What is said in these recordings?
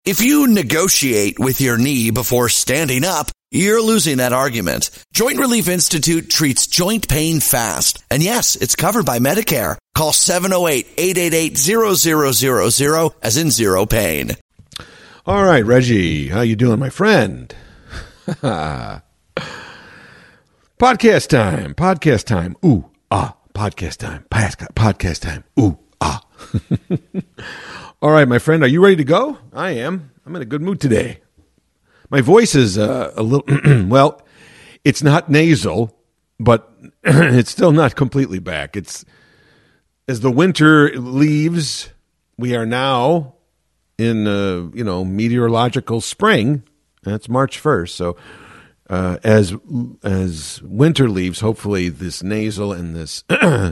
If you negotiate with your knee before standing up, you're losing that argument. Joint Relief Institute treats joint pain fast. And yes, it's covered by Medicare. Call 708-888-0000 as in zero pain. All right, Reggie, how you doing, my friend? Podcast time. Ooh, ah, podcast time. Podcast time. Ooh, ah. All right, my friend, are you ready to go? I am. I'm in a good mood today. My voice is a little, well, it's not nasal, but it's still not completely back. It's, as the winter leaves, we are now in, meteorological spring. That's March 1st. So as winter leaves, hopefully this nasal and this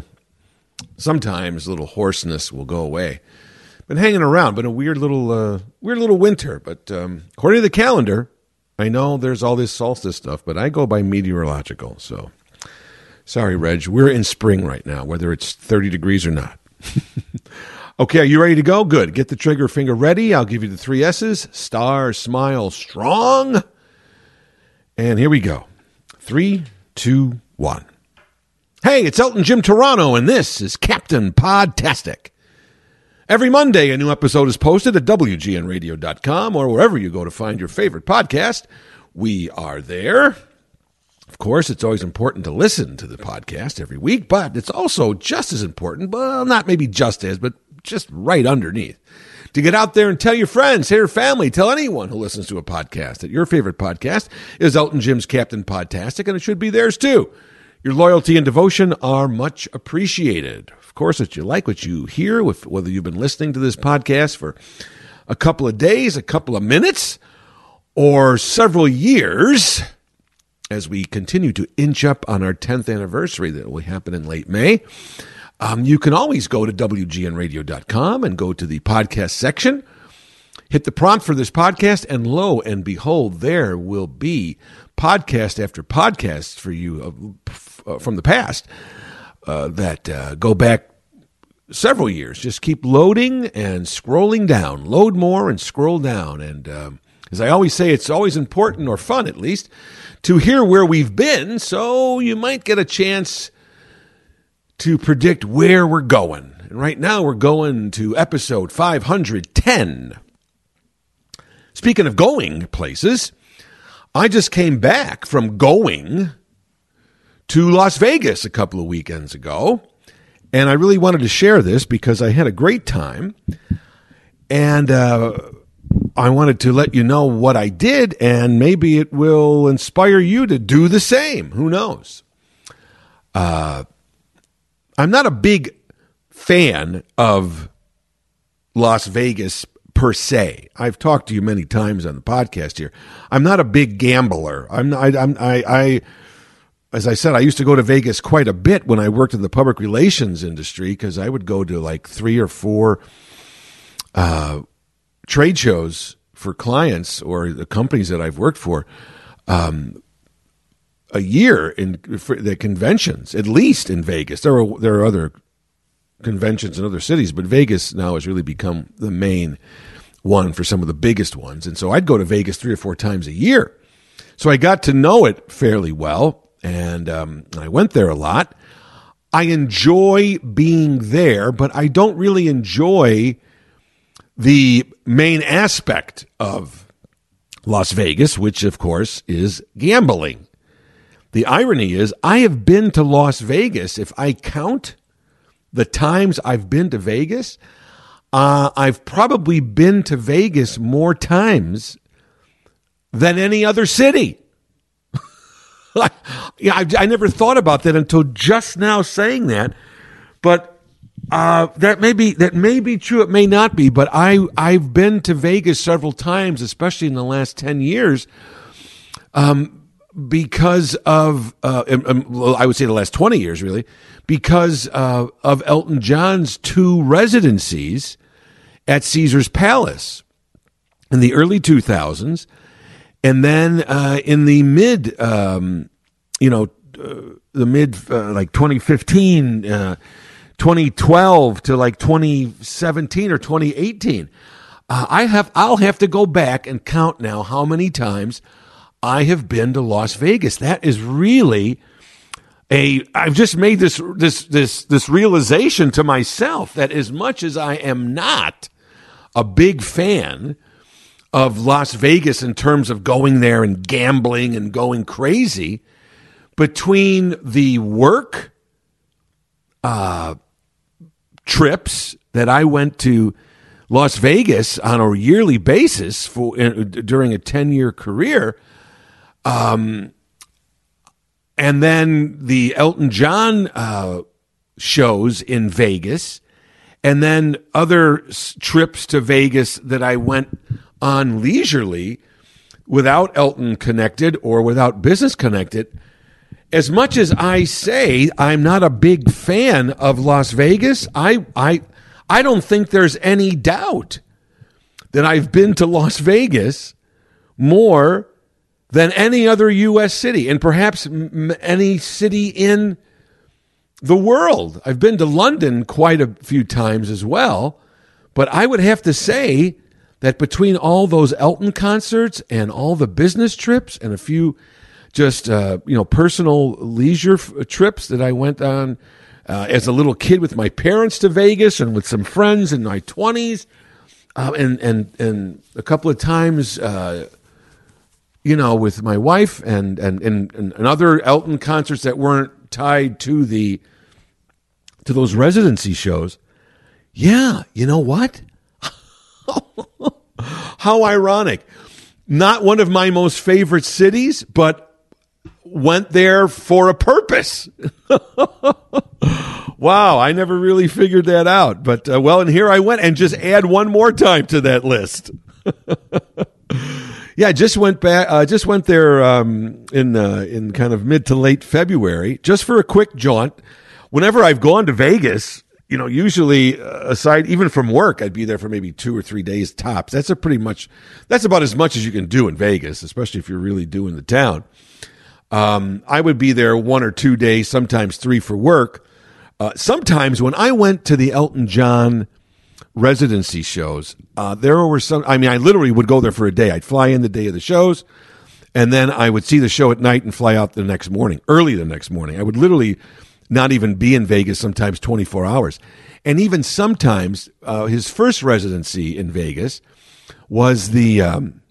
sometimes little hoarseness will go away. Been hanging around, been a weird little winter. But according to the calendar, I know there's all this solstice stuff, but I go by meteorological. So sorry, Reg, we're in spring right now, whether it's 30 degrees or not. Okay, are you ready to go? Good. Get the trigger finger ready. I'll give you the 3 S's. Star, smile, strong. And here we go. 3, 2, 1. Hey, it's Elton Jim Toronto, and this is Captain Podtastic. Every Monday, a new episode is posted at WGNradio.com or wherever you go to find your favorite podcast. We are there. Of course, it's always important to listen to the podcast every week, but it's also just as important, well, not maybe just as, but just right underneath, to get out there and tell your friends, tell your family, tell anyone who listens to a podcast that your favorite podcast is Elton Jim's Captain Podtastic, and it should be theirs too. Your loyalty and devotion are much appreciated. Of course, if you like what you hear, whether you've been listening to this podcast for a couple of days, a couple of minutes, or several years, as we continue to inch up on our 10th anniversary that will happen in late May, you can always go to WGNradio.com and go to the podcast section, hit the prompt for this podcast, and lo and behold, there will be podcast after podcast for you from the past that go back several years. Just keep loading and scrolling down. Load more and scroll down. And as I always say, it's always important, or fun at least, to hear where we've been, so you might get a chance to predict where we're going. And right now we're going to episode 510. Speaking of going places, I just came back from going to Las Vegas a couple of weekends ago, and I really wanted to share this because I had a great time, and I wanted to let you know what I did, and maybe it will inspire you to do the same. Who knows? I'm not a big fan of Las Vegas per se. I've talked to you many times on the podcast here. I'm not a big gambler. As I said, I used to go to Vegas quite a bit when I worked in the public relations industry, because I would go to like 3 or 4 trade shows for clients or the companies that I've worked for a year for the conventions, at least in Vegas. There are other conventions in other cities, but Vegas now has really become the main one for some of the biggest ones. And so I'd go to Vegas 3 or 4 times a year. So I got to know it fairly well, and I went there a lot. I enjoy being there, but I don't really enjoy the main aspect of Las Vegas, which, of course, is gambling. The irony is I have been to Las Vegas. If I count the times I've been to Vegas, I've probably been to Vegas more times than any other city. I never thought about that until just now saying that, but that may be true. It may not be, but I've been to Vegas several times, especially in the last 10 years, because of I would say the last 20 years, really, because of Elton John's 2 residencies at Caesar's Palace in the early 2000s, and then in the mid, like 2015, 2012 to like 2017 or 2018. I'll have to go back and count now how many times I have been to Las Vegas. That is really I've just made this realization to myself that as much as I am not a big fan of Las Vegas in terms of going there and gambling and going crazy, between the work trips that I went to Las Vegas on a yearly basis during a 10-year career, and then the Elton John shows in Vegas, and then other trips to Vegas that I went on leisurely without Elton connected or without business connected. As much as I say I'm not a big fan of Las Vegas, I don't think there's any doubt that I've been to Las Vegas more than any other U.S. city, and perhaps any city in the world. I've been to London quite a few times as well, but I would have to say that between all those Elton concerts and all the business trips and a few just personal leisure trips that I went on as a little kid with my parents to Vegas and with some friends in my 20s, and a couple of times with my wife and other Elton concerts that weren't tied to those residency shows. Yeah, you know what? How ironic. Not one of my most favorite cities, but went there for a purpose. Wow, I never really figured that out. But, and here I went, and just add one more time to that list. Yeah, just went there in kind of mid to late February, just for a quick jaunt. Whenever I've gone to Vegas, usually aside, even from work, I'd be there for maybe 2 or 3 days tops. That's about as much as you can do in Vegas, especially if you're really doing the town. I would be there 1 or 2 days, sometimes 3 for work. Sometimes when I went to the Elton John residency shows, there were some, I literally would go there for a day. I'd fly in the day of the shows, and then I would see the show at night and fly out early the next morning. I would literally not even be in Vegas, sometimes 24 hours. And even sometimes his first residency in Vegas was the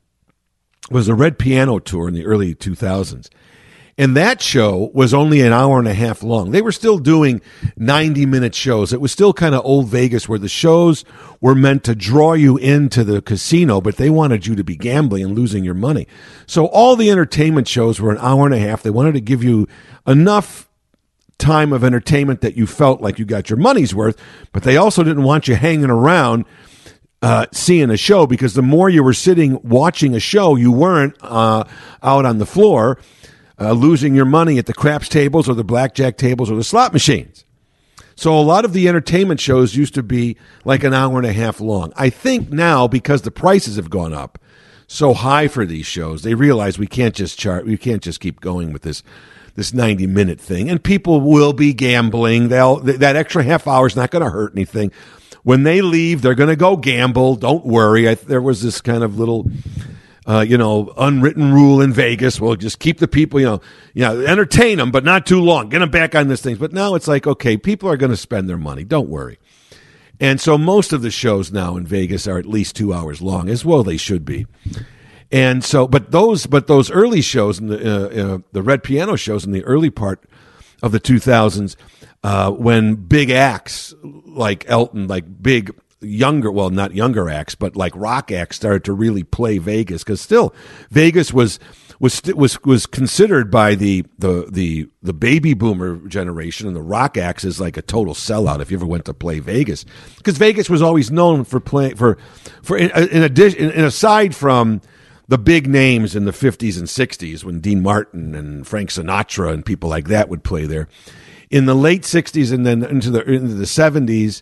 Red Piano Tour in the early 2000s. And that show was only an hour and a half long. They were still doing 90-minute shows. It was still kind of old Vegas where the shows were meant to draw you into the casino, but they wanted you to be gambling and losing your money. So all the entertainment shows were an hour and a half. They wanted to give you enough time of entertainment that you felt like you got your money's worth, but they also didn't want you hanging around seeing a show, because the more you were sitting watching a show, you weren't out on the floor losing your money at the craps tables or the blackjack tables or the slot machines. So a lot of the entertainment shows used to be like an hour and a half long. I think now, because the prices have gone up so high for these shows, they realize we can't just keep going with this 90-minute thing, and people will be gambling. That extra half hour is not going to hurt anything. When they leave, they're going to go gamble. Don't worry. There was this kind of little, unwritten rule in Vegas. Well, just keep the people, entertain them, but not too long. Get them back on this thing. But now it's like, okay, people are going to spend their money. Don't worry. And so most of the shows now in Vegas are at least 2 hours long, as well they should be. And so, but those early shows, the Red Piano shows in the early part of the 2000s, when big acts like Elton, like big younger, well, not younger acts, but like rock acts started to really play Vegas, because still Vegas was considered by the baby boomer generation and the rock acts as like a total sellout if you ever went to play Vegas, because Vegas was always known for playing for in addition, and aside from the big names in the 50s and 60s when Dean Martin and Frank Sinatra and people like that would play there. In the late 60s and then into the 70s,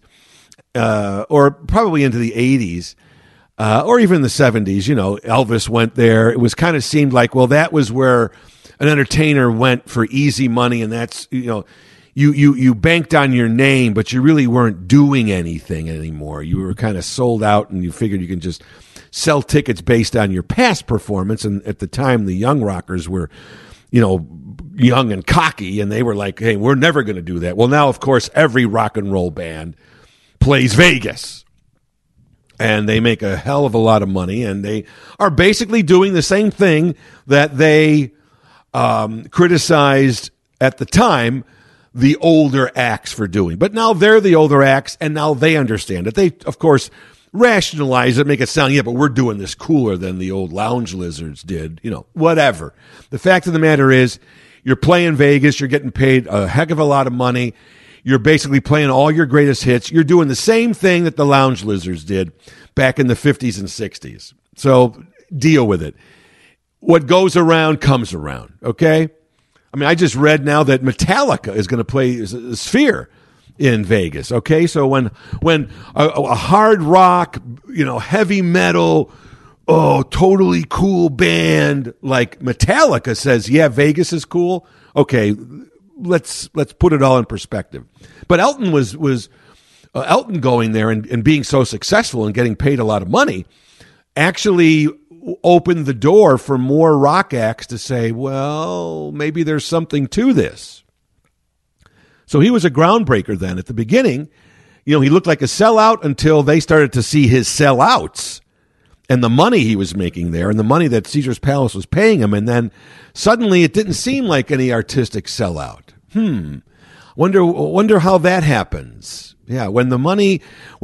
or probably into the 80s, or even the 70s, Elvis went there. It was kind of seemed like, well, that was where an entertainer went for easy money, and that's, you banked on your name, but you really weren't doing anything anymore. You were kind of sold out, and you figured you can just sell tickets based on your past performance. And at the time, the young rockers were, young and cocky, and they were like, hey, we're never going to do that. Well, now, of course, every rock and roll band plays Vegas, and they make a hell of a lot of money, and they are basically doing the same thing that they criticized at the time the older acts for doing. But now they're the older acts, and now they understand it. They, of course, rationalize it, make it sound, yeah, but we're doing this cooler than the old lounge lizards did, whatever. The fact of the matter is, you're playing Vegas, you're getting paid a heck of a lot of money, you're basically playing all your greatest hits, you're doing the same thing that the lounge lizards did back in the 50s and 60s. So deal with it. What goes around comes around, okay? I mean, I just read now that Metallica is going to play Sphere in Vegas, okay? So when a hard rock, heavy metal, totally cool band like Metallica says, yeah, Vegas is cool, okay, let's put it all in perspective. But Elton was Elton going there and being so successful and getting paid a lot of money actually opened the door for more rock acts to say, well, maybe there's something to this. So he was a groundbreaker then. At the beginning, he looked like a sellout until they started to see his sellouts and the money he was making there and the money that Caesar's Palace was paying him. And then suddenly it didn't seem like any artistic sellout. Wonder how that happens. Yeah, when the money's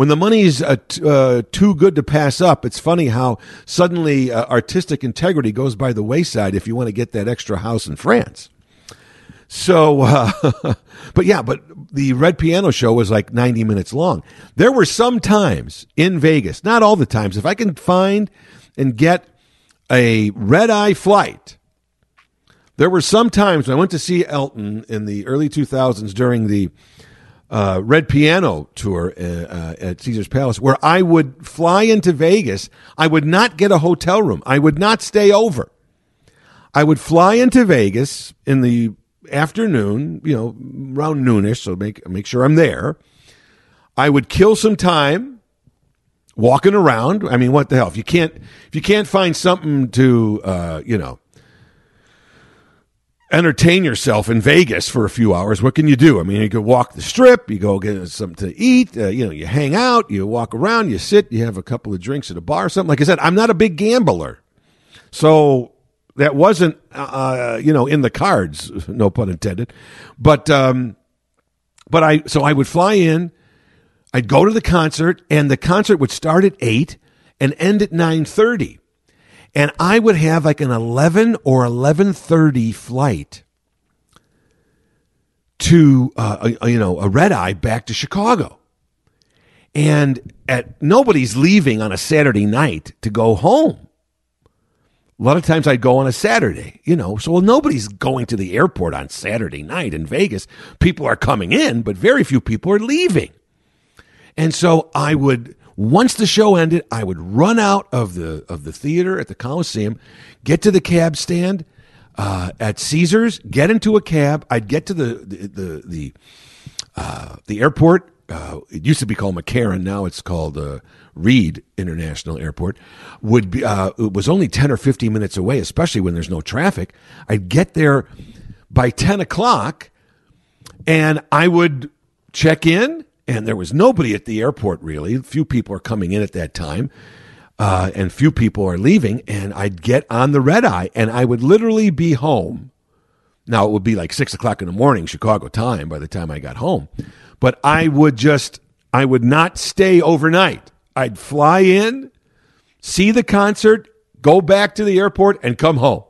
too good to pass up, it's funny how suddenly artistic integrity goes by the wayside if you want to get that extra house in France. So, but the Red Piano Show was like 90 minutes long. There were some times in Vegas, not all the times, if I can find and get a red-eye flight, there were some times when I went to see Elton in the early 2000s during the Red Piano tour at Caesar's Palace, where I would fly into Vegas. I would not get a hotel room. I would not stay over. I would fly into Vegas in the afternoon, around noonish, so make sure I'm there. I would kill some time walking around. I mean, what the hell? If you can't find something to entertain yourself in Vegas for a few hours, what can you do? I mean, you could walk the strip, you go get something to eat, you hang out, you walk around, you sit, you have a couple of drinks at a bar or something. Like I said, I'm not a big gambler. So that wasn't, in the cards, no pun intended. But I would fly in, I'd go to the concert, and the concert would start at 8 and end at 9:30. And I would have like an 11 or 11:30 flight to, a red eye back to Chicago. And nobody's leaving on a Saturday night to go home. A lot of times I'd go on a Saturday, so nobody's going to the airport on Saturday night in Vegas. People are coming in, but very few people are leaving. And so once the show ended, I would run out of the theater at the Coliseum, get to the cab stand at Caesars, get into a cab. I'd get to the airport. It used to be called McCarran. Now it's called Reed International Airport. It was only 10 or 15 minutes away, especially when there's no traffic. I'd get there by 10 o'clock, and I would check in. And there was nobody at the airport, really. Few people are coming in at that time, and few people are leaving. And I'd get on the red eye, and I would literally be home. Now, it would be like 6 o'clock in the morning, Chicago time, by the time I got home. But I would not stay overnight. I'd fly in, see the concert, go back to the airport, and come home.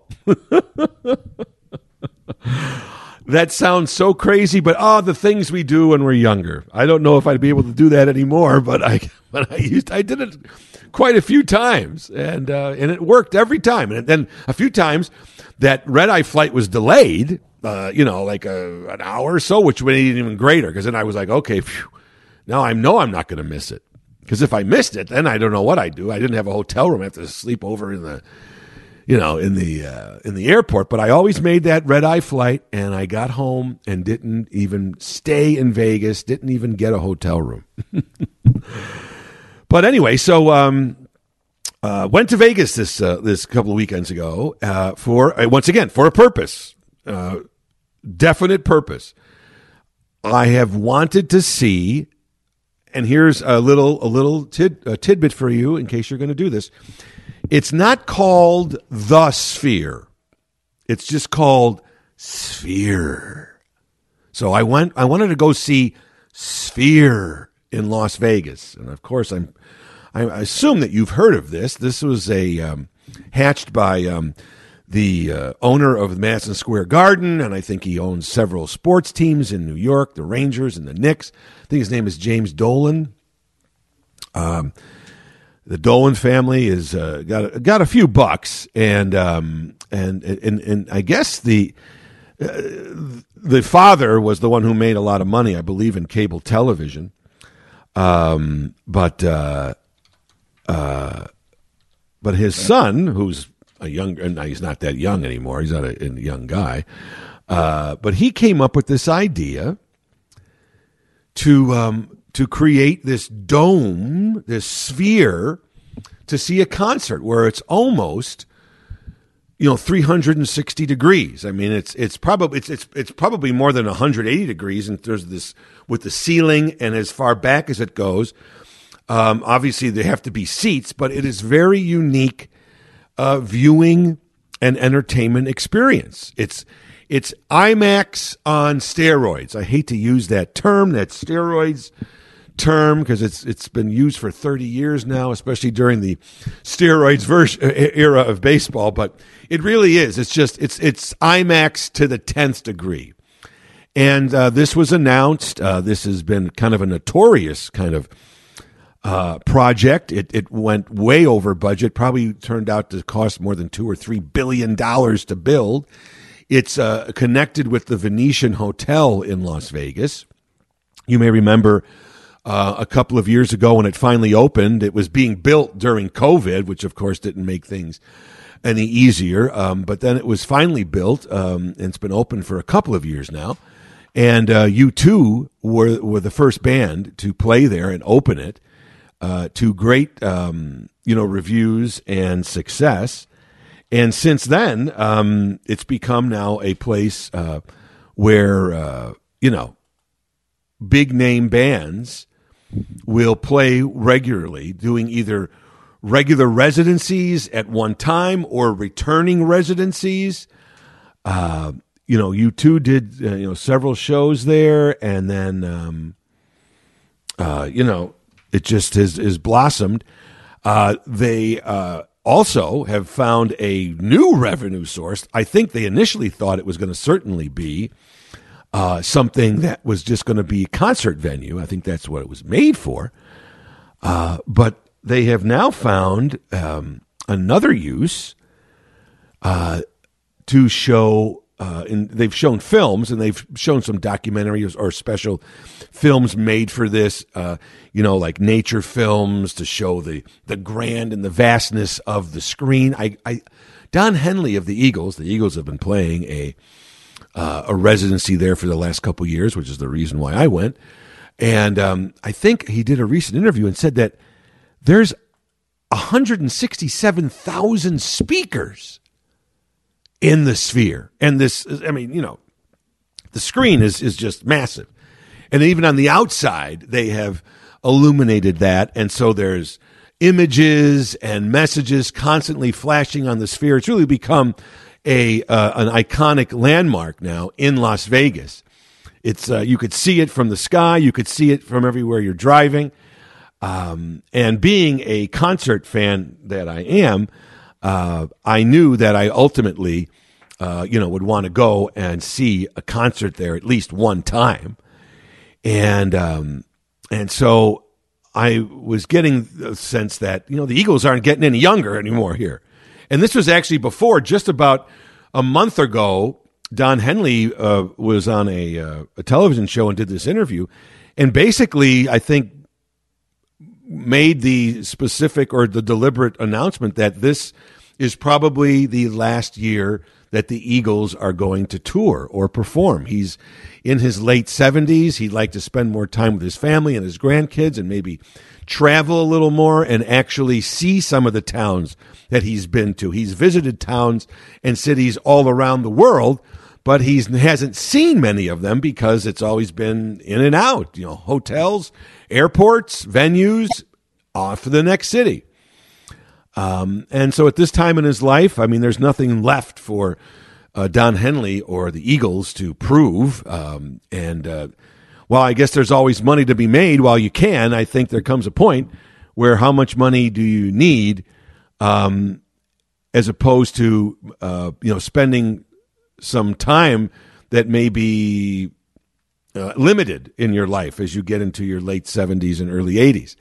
That sounds so crazy, but the things we do when we're younger. I don't know if I'd be able to do that anymore, but I did it quite a few times, and it worked every time. And then a few times that red-eye flight was delayed, like an hour or so, which made it even greater, because then I was like, okay, phew, now I know I'm not going to miss it. Because if I missed it, then I don't know what I'd do. I didn't have a hotel room. I have to sleep over in in the airport. But I always made that red-eye flight, and I got home and didn't even stay in Vegas, didn't even get a hotel room. But anyway, so went to Vegas this couple of weekends ago for a purpose, definite purpose. I have wanted to see, and here's a little tidbit for you in case you're going to do this. It's not called the Sphere. It's just called Sphere. So I wanted to go see Sphere in Las Vegas, and of course I assume that you've heard of this. This was hatched by the owner of Madison Square Garden, and I think he owns several sports teams in New York, the Rangers and the Knicks. I think his name is James Dolan. The Dolan family is got a few bucks, and I guess the father was the one who made a lot of money, I believe, in cable television. But his son, who's he's not that young anymore. He's not a young guy. But he came up with this idea to create this dome, this sphere, to see a concert where it's almost 360 degrees. I mean, it's probably more than 180 degrees, and there's this with the ceiling and as far back as it goes. Obviously, there have to be seats, but it is very unique viewing and entertainment experience. It's IMAX on steroids. I hate to use that term, that steroids term, because it's been used for 30 years now, especially during the steroids era of baseball. But it really is. It's IMAX to the 10th degree. And this was announced. This has been kind of a notorious kind of project. It went way over budget. Probably turned out to cost more than $2 or $3 billion to build. It's connected with the Venetian Hotel in Las Vegas. You may remember a couple of years ago when it finally opened. It was being built during COVID, which of course didn't make things any easier. But then it was finally built, and it's been open for a couple of years now. And U2 were the first band to play there and open it to great reviews and success. And since then, it's become now a place where big name bands will play regularly, doing either regular residencies at one time or returning residencies. U2 did several shows there, and then it just has blossomed. They also have found a new revenue source. I think they initially thought it was going to certainly be something that was just going to be a concert venue. I think that's what it was made for. But they have now found another use to show. They've shown films, and they've shown some documentaries or special films made for this, like nature films to show the grand and the vastness of the screen. Don Henley of the Eagles have been playing a residency there for the last couple of years, which is the reason why I went. And I think he did a recent interview and said that there's 167,000 speakers in the Sphere. And this, the screen is just massive. And even on the outside, they have illuminated that. And so there's images and messages constantly flashing on the Sphere. It's really become an iconic landmark now in Las Vegas. It's you could see it from the sky. You could see it from everywhere you're driving. And being a concert fan that I am, I knew that I ultimately, would want to go and see a concert there at least one time. And so I was getting the sense that, the Eagles aren't getting any younger anymore here. And this was actually before, just about a month ago, Don Henley was on a television show and did this interview. And basically, I think, made the specific or the deliberate announcement that this is probably the last year that the Eagles are going to tour or perform. He's in his late 70s. He'd like to spend more time with his family and his grandkids and maybe travel a little more and actually see some of the towns that he's been to. He's visited towns and cities all around the world, but he hasn't seen many of them because it's always been in and out, hotels, airports, venues, off to the next city. And so at this time in his life, there's nothing left for Don Henley or the Eagles to prove. While I guess there's always money to be made while you can, I think there comes a point where how much money do you need as opposed to spending some time that may be limited in your life as you get into your late 70s and early 80s.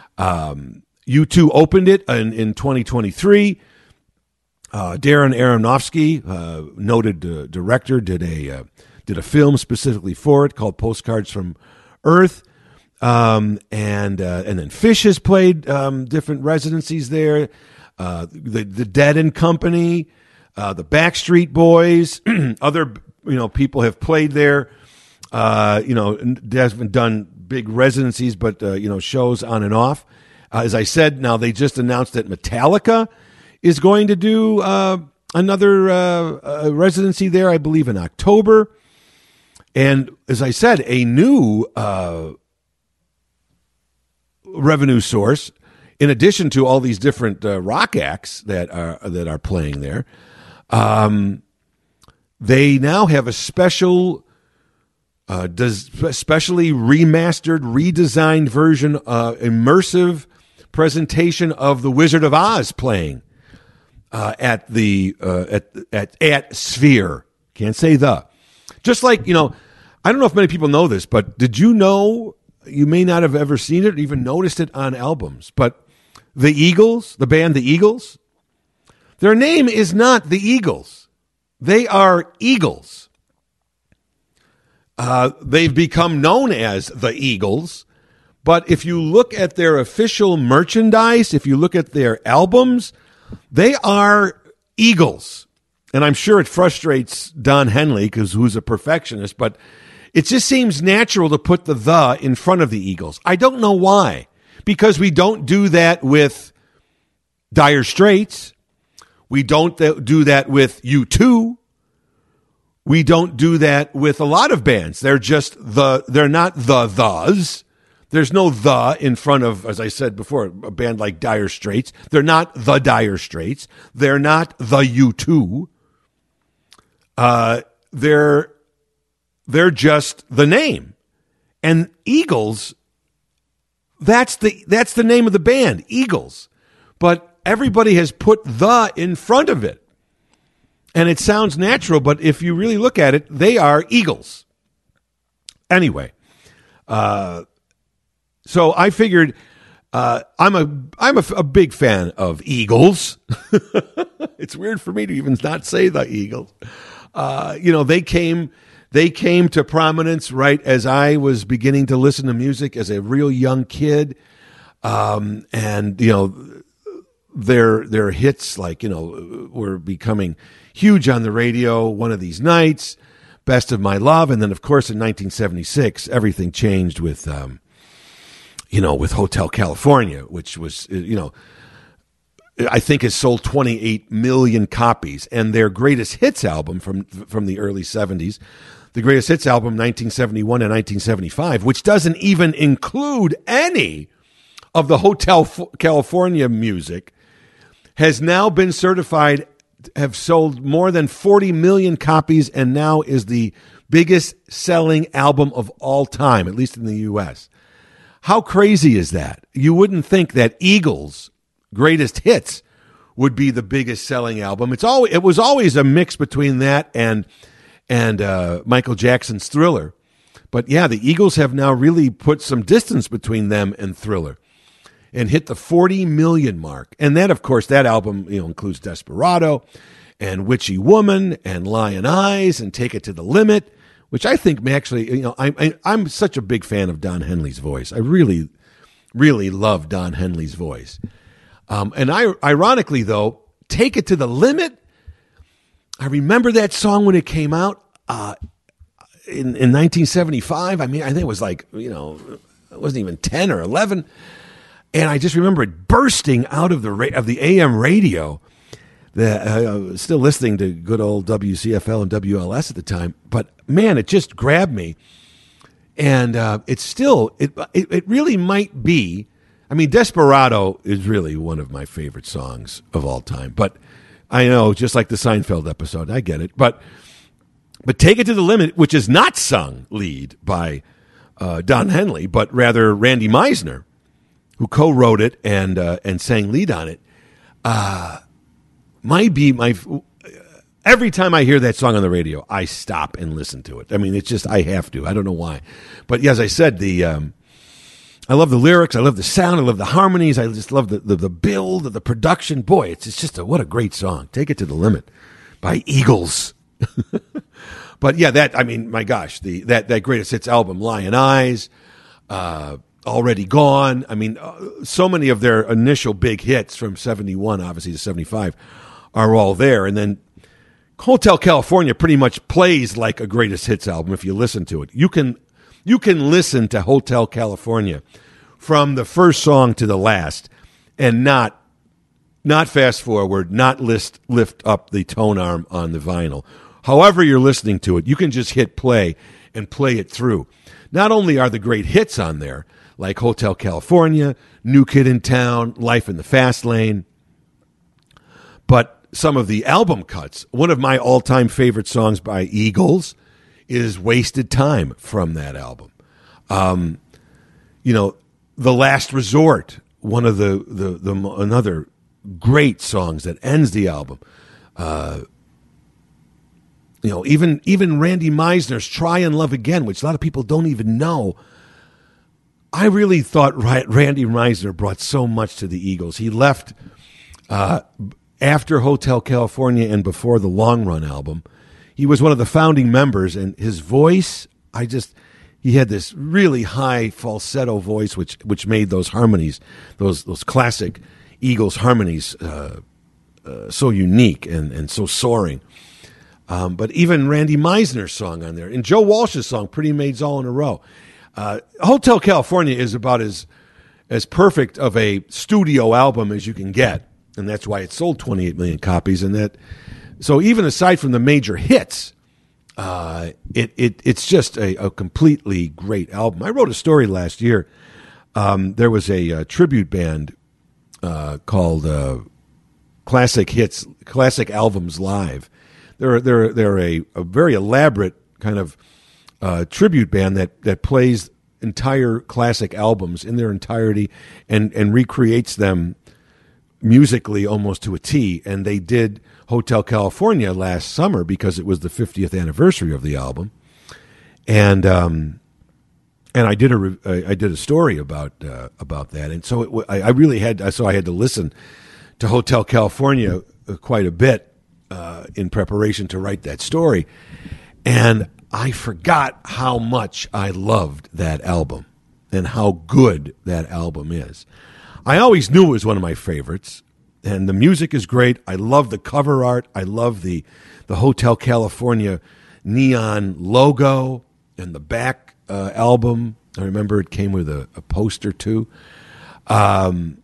U2 opened it in 2023. Darren Aronofsky, noted director, did a film specifically for it called Postcards from Earth. And then Phish has played different residencies there. The Dead and Company, the Backstreet Boys, other people have played there. Hasn't done big residencies, but shows on and off. As I said, now they just announced that Metallica is going to do another residency there, I believe, in October. And as I said, a new revenue source, in addition to all these different rock acts that are playing there. They now have a specially remastered, redesigned version, immersive presentation of The Wizard of Oz playing at Sphere. Can't say the. Just like, I don't know if many people know this, but did you know, you may not have ever seen it or even noticed it on albums, but the Eagles, the band The Eagles, their name is not The Eagles. They are Eagles. They've become known as the Eagles, but if you look at their official merchandise, if you look at their albums, they are Eagles. And I'm sure it frustrates Don Henley, who's a perfectionist, but it just seems natural to put the in front of the Eagles. I don't know why, because we don't do that with Dire Straits. We don't do that with U2. We don't do that with a lot of bands. They're just they're not thes. There's no the in front of, as I said before, a band like Dire Straits. They're not the Dire Straits. They're not the U2. They're just the name. And Eagles, that's the name of the band, Eagles. But everybody has put the in front of it. And it sounds natural, but if you really look at it, they are Eagles. Anyway, so I figured I'm a big fan of Eagles. It's weird for me to even not say the Eagles. They came to prominence right as I was beginning to listen to music as a real young kid, and their hits were becoming huge on the radio. One of These Nights, Best of My Love, and then of course in 1976 everything changed with with Hotel California, which was I think has sold 28 million copies, and their greatest hits album from the early 70s, the greatest hits album 1971 and 1975, which doesn't even include any of the Hotel California music, has now been certified, have sold more than 40 million copies, and now is the biggest selling album of all time, at least in the U.S. How crazy is that? You wouldn't think that Eagles' greatest hits would be the biggest selling album. It was always a mix between that and Michael Jackson's Thriller. But yeah, the Eagles have now really put some distance between them and Thriller and hit the 40 million mark. And that, of course, that album includes Desperado and Witchy Woman and Lion Eyes and Take It to the Limit, which I think actually, I'm such a big fan of Don Henley's voice. I really, really love Don Henley's voice. And ironically, though, Take It to the Limit. I remember that song when it came out in 1975. I mean, I think it was like, it wasn't even 10 or 11. And I just remember it bursting out of the AM radio. Still listening to good old WCFL and WLS at the time. But, man, it just grabbed me. And it's still, it really might be, I mean, Desperado is really one of my favorite songs of all time. But I know, just like the Seinfeld episode, I get it. But Take It to the Limit, which is not sung lead by Don Henley, but rather Randy Meisner, who co-wrote it and sang lead on it, might be my... Every time I hear that song on the radio, I stop and listen to it. I mean, it's just, I have to. I don't know why. But as I said, I love the lyrics. I love the sound. I love the harmonies. I just love the build, the production. Boy, it's just what a great song. Take It to the Limit by Eagles. But yeah, my gosh, that greatest hits album, Lion Eyes, Already Gone. I mean, so many of their initial big hits from 71, obviously, to 75 are all there. And then Hotel California pretty much plays like a greatest hits album if you listen to it. You can listen to Hotel California from the first song to the last and not fast forward, not lift up the tone arm on the vinyl. However you're listening to it, you can just hit play and play it through. Not only are the great hits on there, like Hotel California, New Kid in Town, Life in the Fast Lane, but some of the album cuts. One of my all-time favorite songs by Eagles is Wasted Time from that album. The Last Resort, one of the another great songs that ends the album. Even Randy Meisner's Try and Love Again, which a lot of people don't even know. I really thought Randy Meisner brought so much to the Eagles. He left after Hotel California and before the Long Run album. He was one of the founding members, and his voice, he had this really high falsetto voice, which made those harmonies, those classic Eagles harmonies, so unique and so soaring. But even Randy Meisner's song on there, and Joe Walsh's song, Pretty Maids All in a Row. Hotel California is about as perfect of a studio album as you can get, and that's why it sold 28 million copies. So even aside from the major hits, it's just a completely great album. I wrote a story last year. There was a tribute band called Classic Albums Live. They're a very elaborate kind of tribute band that plays entire classic albums in their entirety and recreates them musically almost to a T. And they did Hotel California last summer because it was the 50th anniversary of the album, and I did a story about that, and so I really had to listen to Hotel California quite a bit in preparation to write that story, and I forgot how much I loved that album and how good that album is. I always knew it was one of my favorites. And the music is great. I love the cover art. I love the Hotel California neon logo and the back album. I remember it came with a poster too. And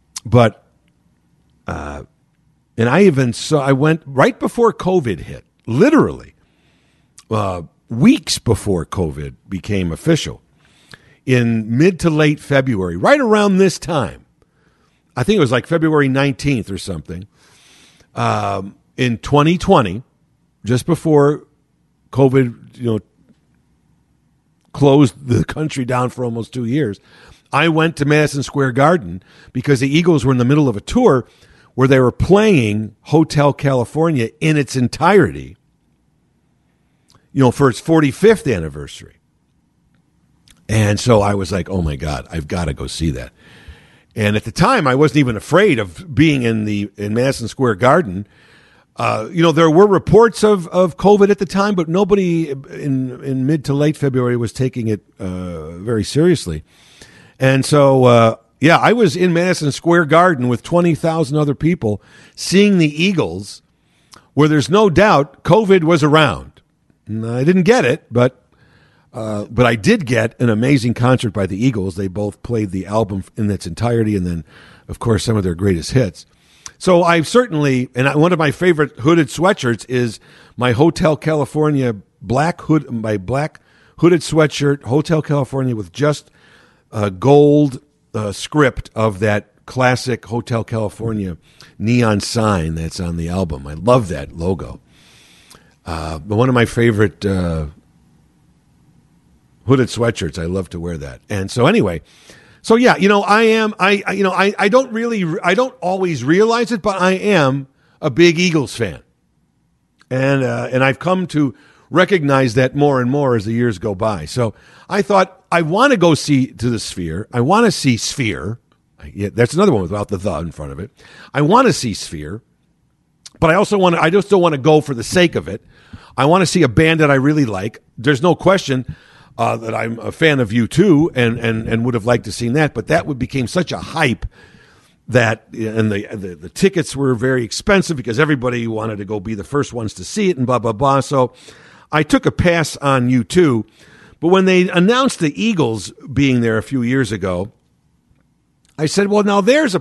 I went right before COVID hit, literally weeks before COVID became official, in mid to late February, right around this time. I think it was like February 19th or something, in 2020, just before COVID, closed the country down for almost 2 years. I went to Madison Square Garden because the Eagles were in the middle of a tour where they were playing Hotel California in its entirety, for its 45th anniversary. And so I was like, oh my God, I've got to go see that. And at the time, I wasn't even afraid of being in Madison Square Garden. There were reports of COVID at the time, but nobody in mid to late February was taking it very seriously. And so, Yeah, I was in Madison Square Garden with 20,000 other people seeing the Eagles, where there's no doubt COVID was around. And I didn't get it, but I did get an amazing concert by the Eagles. They both played the album in its entirety, and then, of course, some of their greatest hits. So I certainly, and one of my favorite hooded sweatshirts is my Hotel California black hooded sweatshirt, Hotel California, with just a gold script of that classic Hotel California neon sign that's on the album. I love that logo. But one of my favorite hooded sweatshirts. I love to wear that. And so anyway, so yeah, I don't always realize it, but I am a big Eagles fan. And I've come to recognize that more and more as the years go by. So I thought, I want to go to the Sphere. I want to see Sphere. Yeah, that's another one without the in front of it. I want to see Sphere, but I just don't want to go for the sake of it. I want to see a band that I really like. There's no question that I'm a fan of U2 and would have liked to have seen that, but that became such a hype that, and the tickets were very expensive because everybody wanted to go be the first ones to see it and blah, blah, blah. So I took a pass on U2, but when they announced the Eagles being there a few years ago, I said, well, now there's a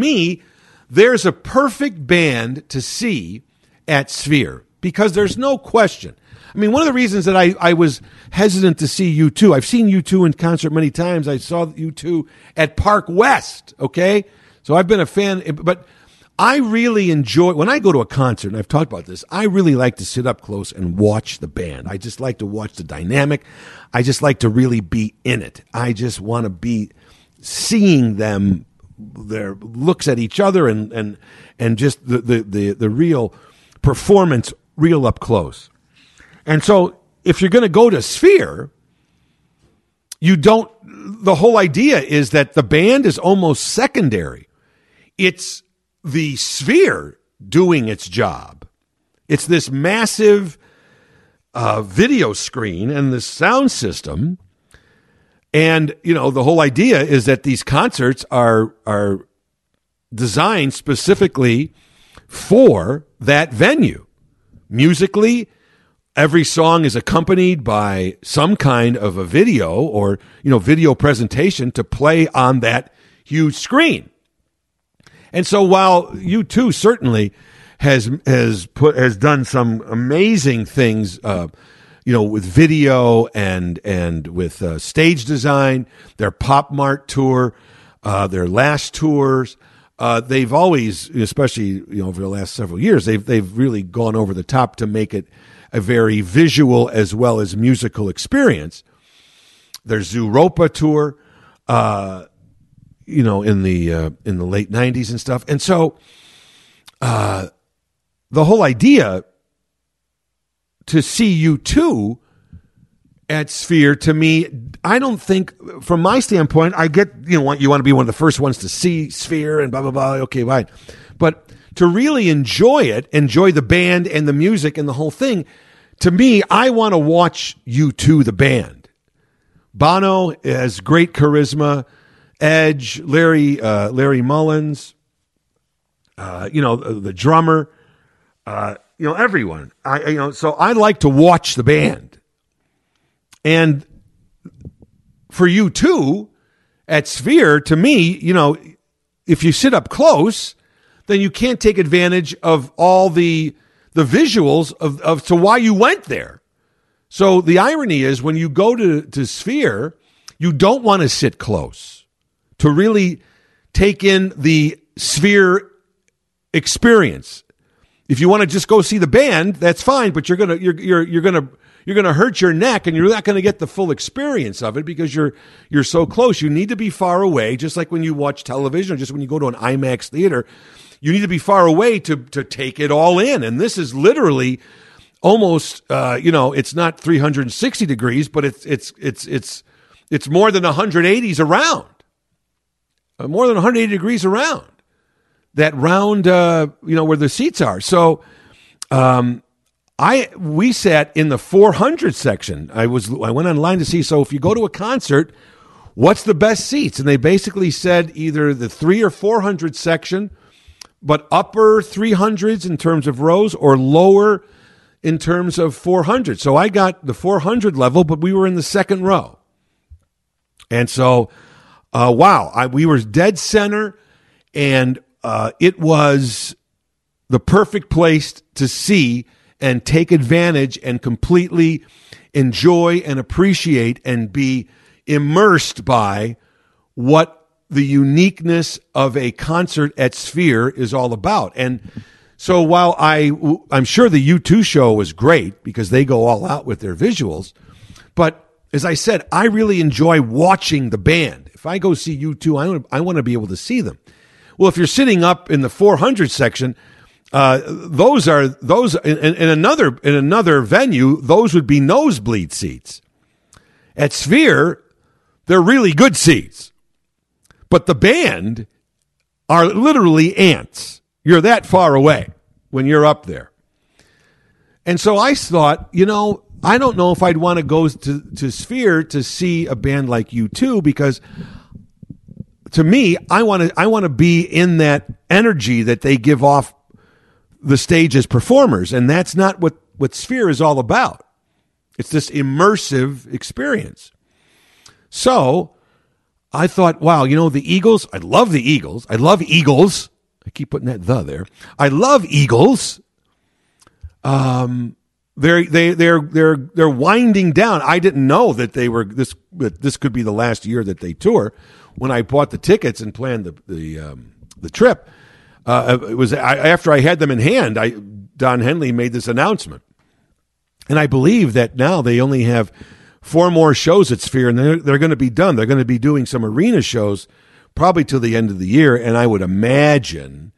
perfect band to see at Sphere, because there's no question. I mean, one of the reasons that I was hesitant to see U2, I've seen U2 in concert many times. I saw U2 at Park West, okay? So I've been a fan, but I really enjoy, when I go to a concert, and I've talked about this, I really like to sit up close and watch the band. I just like to watch the dynamic. I just like to really be in it. I just want to be seeing them, their looks at each other, and just the real performance real up close. And so if you're going to go to Sphere, the whole idea is that the band is almost secondary. It's the Sphere doing its job. It's this massive video screen and the sound system. And, the whole idea is that these concerts are designed specifically for that venue. Musically, every song is accompanied by some kind of a video or, video presentation to play on that huge screen. And so while U2 certainly has done some amazing things, with video and with stage design, their Pop Mart tour, their last tours, they've always, especially over the last several years, they've really gone over the top to make it a very visual as well as musical experience. Their Zooropa tour, in the late 90s and stuff. And so the whole idea to see U2 at Sphere, to me, I don't think, from my standpoint, I get, you want to be one of the first ones to see Sphere and blah, blah, blah. Okay, fine. But to really enjoy the band and the music and the whole thing, to me, I want to watch U2, the band. Bono has great charisma. Edge, Larry Mullins, the drummer, everyone. So I like to watch the band. And for U2 at Sphere, to me, if you sit up close, then you can't take advantage of all the visuals of to why you went there. So the irony is, when you go to Sphere, you don't want to sit close to really take in the Sphere experience. If you want to just go see the band, that's fine, but you're gonna hurt your neck, and you're not gonna get the full experience of it because you're so close. You need to be far away, just like when you watch television or just when you go to an IMAX theater. You need to be far away to take it all in. And this is literally almost it's not 360 degrees, but it's more than 180s around. More than 180 degrees around. That round, where the seats are. So, we sat in the 400 section. I went online to see. So, if you go to a concert, what's the best seats? And they basically said either the 300 or 400 section, but upper 300s in terms of rows or lower in terms of 400. So I got the 400 level, but we were in the second row. And so, we were dead center, and it was the perfect place to see and take advantage and completely enjoy and appreciate and be immersed by what the uniqueness of a concert at Sphere is all about. And so while I'm sure the U2 show was great because they go all out with their visuals, but as I said, I really enjoy watching the band. If I go see U2, I want to be able to see them. Well, if you're sitting up in the 400 section, those in another venue, those would be nosebleed seats. At Sphere, they're really good seats, but the band are literally ants. You're that far away when you're up there. And so I thought, I don't know if I'd want to go to Sphere to see a band like U2 because to me, I want to be in that energy that they give off the stage as performers, and that's not what Sphere is all about. It's this immersive experience. So I thought, wow, the Eagles, I love the Eagles. I love Eagles. I keep putting that "the" there. I love Eagles. They're winding down. I didn't know that this could be the last year that they tour. When I bought the tickets and planned the trip, it was after I had them in hand. Don Henley made this announcement, and I believe that now they only have 4 more shows at Sphere, and they're going to be done. They're going to be doing some arena shows probably till the end of the year, and I would imagine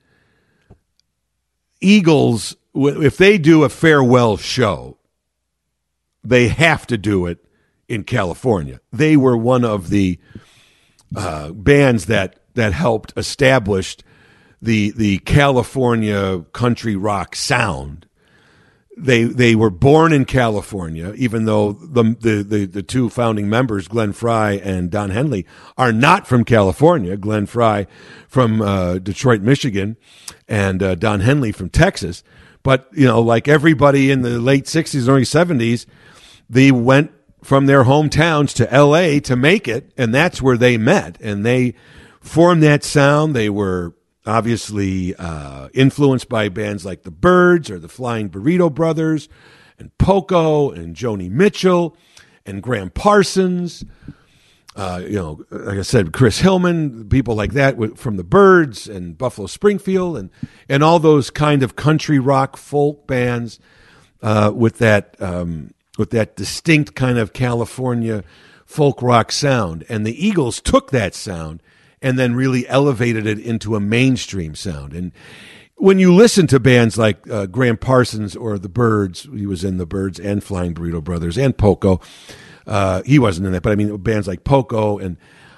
Eagles, if they do a farewell show, they have to do it in California. They were one of the bands that helped establish the California country rock sound. They were born in California, even though the 2 founding members, Glenn Frey and Don Henley, are not from California. Glenn Frey from Detroit, Michigan, and Don Henley from Texas. But, like everybody in the late 60s, early 70s, they went from their hometowns to L.A. to make it, and that's where they met. And they formed that sound. They were obviously influenced by bands like the Byrds or the Flying Burrito Brothers and Poco and Joni Mitchell and Graham Parsons. Like I said, Chris Hillman, people like that from the Byrds and Buffalo Springfield and all those kind of country rock folk bands with that distinct kind of California folk rock sound. And the Eagles took that sound and then really elevated it into a mainstream sound. And when you listen to bands like Graham Parsons or the Byrds, he was in the Byrds and Flying Burrito Brothers and Poco. He wasn't in that, but I mean bands like Poco and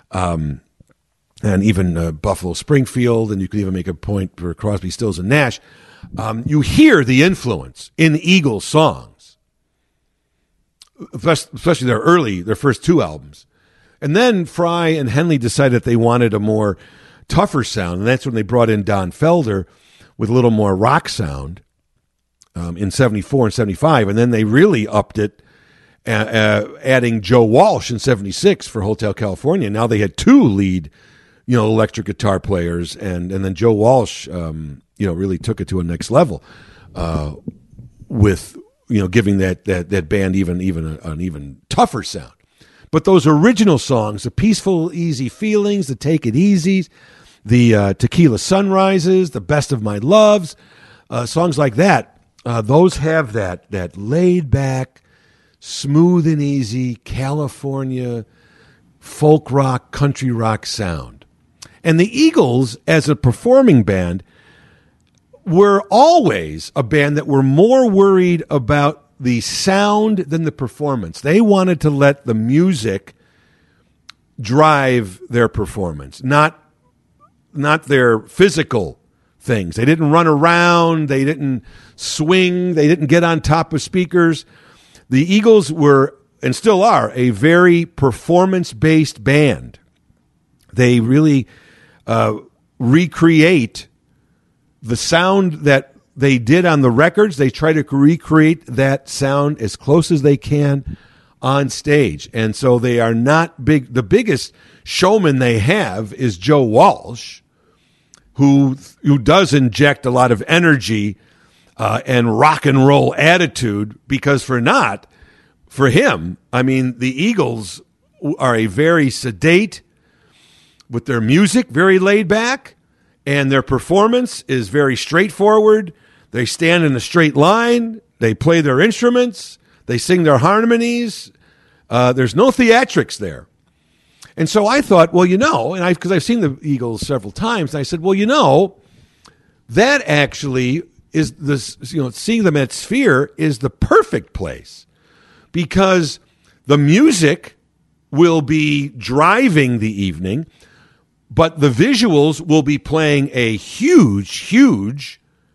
even Buffalo Springfield, and you could even make a point for Crosby, Stills, and Nash. You hear the influence in Eagles songs, especially their first 2 albums. And then Frey and Henley decided that they wanted a more tougher sound, and that's when they brought in Don Felder with a little more rock sound in 74 and 75, and then they really upped it, adding Joe Walsh in 76 for Hotel California. Now they had 2 lead, electric guitar players, and then Joe Walsh, really took it to a next level with giving that band an even tougher sound. But those original songs, the Peaceful, Easy Feelings, the Take It Easy, the Tequila Sunrises, the Best of My Loves, songs like that, those have that laid back, smooth and easy California folk rock, country rock sound. And the Eagles, as a performing band, were always a band that were more worried about the sound than the performance. They wanted to let the music drive their performance, not their physical things. They didn't run around, they didn't swing, they didn't get on top of speakers. The Eagles were and still are, a very performance-based band. They really recreate the sound that they did on the records. They try to recreate that sound as close as they can on stage. And so they are not big. The biggest showman they have is Joe Walsh, who does inject a lot of energy and rock and roll attitude, because for him, I mean, the Eagles are a very sedate, with their music very laid back, and their performance is very straightforward. They stand in a straight line. They play their instruments. They sing their harmonies. There's no theatrics there. And so I thought, well, and because I've seen the Eagles several times, and I said, well, that actually is this, seeing them at Sphere is the perfect place, because the music will be driving the evening, but the visuals will be playing a huge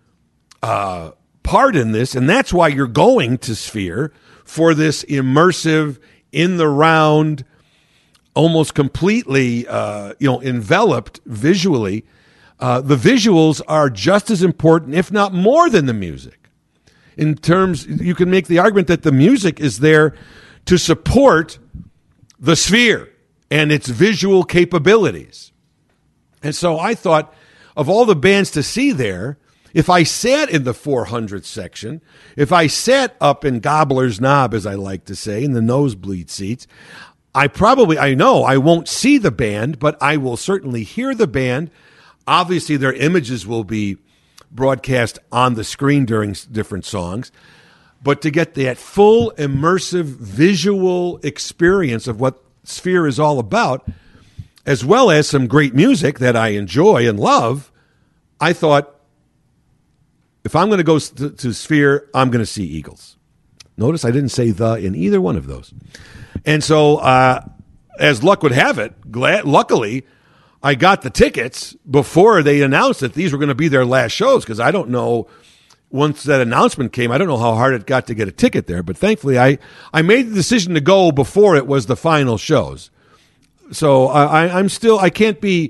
part in this, and that's why you're going to Sphere, for this immersive, in the round, almost completely, enveloped visually. The visuals are just as important, if not more, than the music. In terms, you can make the argument that the music is there to support the Sphere and its visual capabilities. And so I thought, of all the bands to see there, if I sat in the 400 section, if I sat up in Gobbler's Knob, as I like to say, in the nosebleed seats, I know I won't see the band, but I will certainly hear the band. Obviously, their images will be broadcast on the screen during different songs. But to get that full immersive visual experience of what Sphere is all about, as well as some great music that I enjoy and love, I thought, if I'm going to go to Sphere, I'm going to see Eagles. Notice I didn't say the in either one of those. And so, as luck would have it, luckily, I got the tickets before they announced that these were going to be their last shows, because I don't know, once that announcement came, I don't know how hard it got to get a ticket there. But thankfully, I made the decision to go before it was the final shows. So I can't be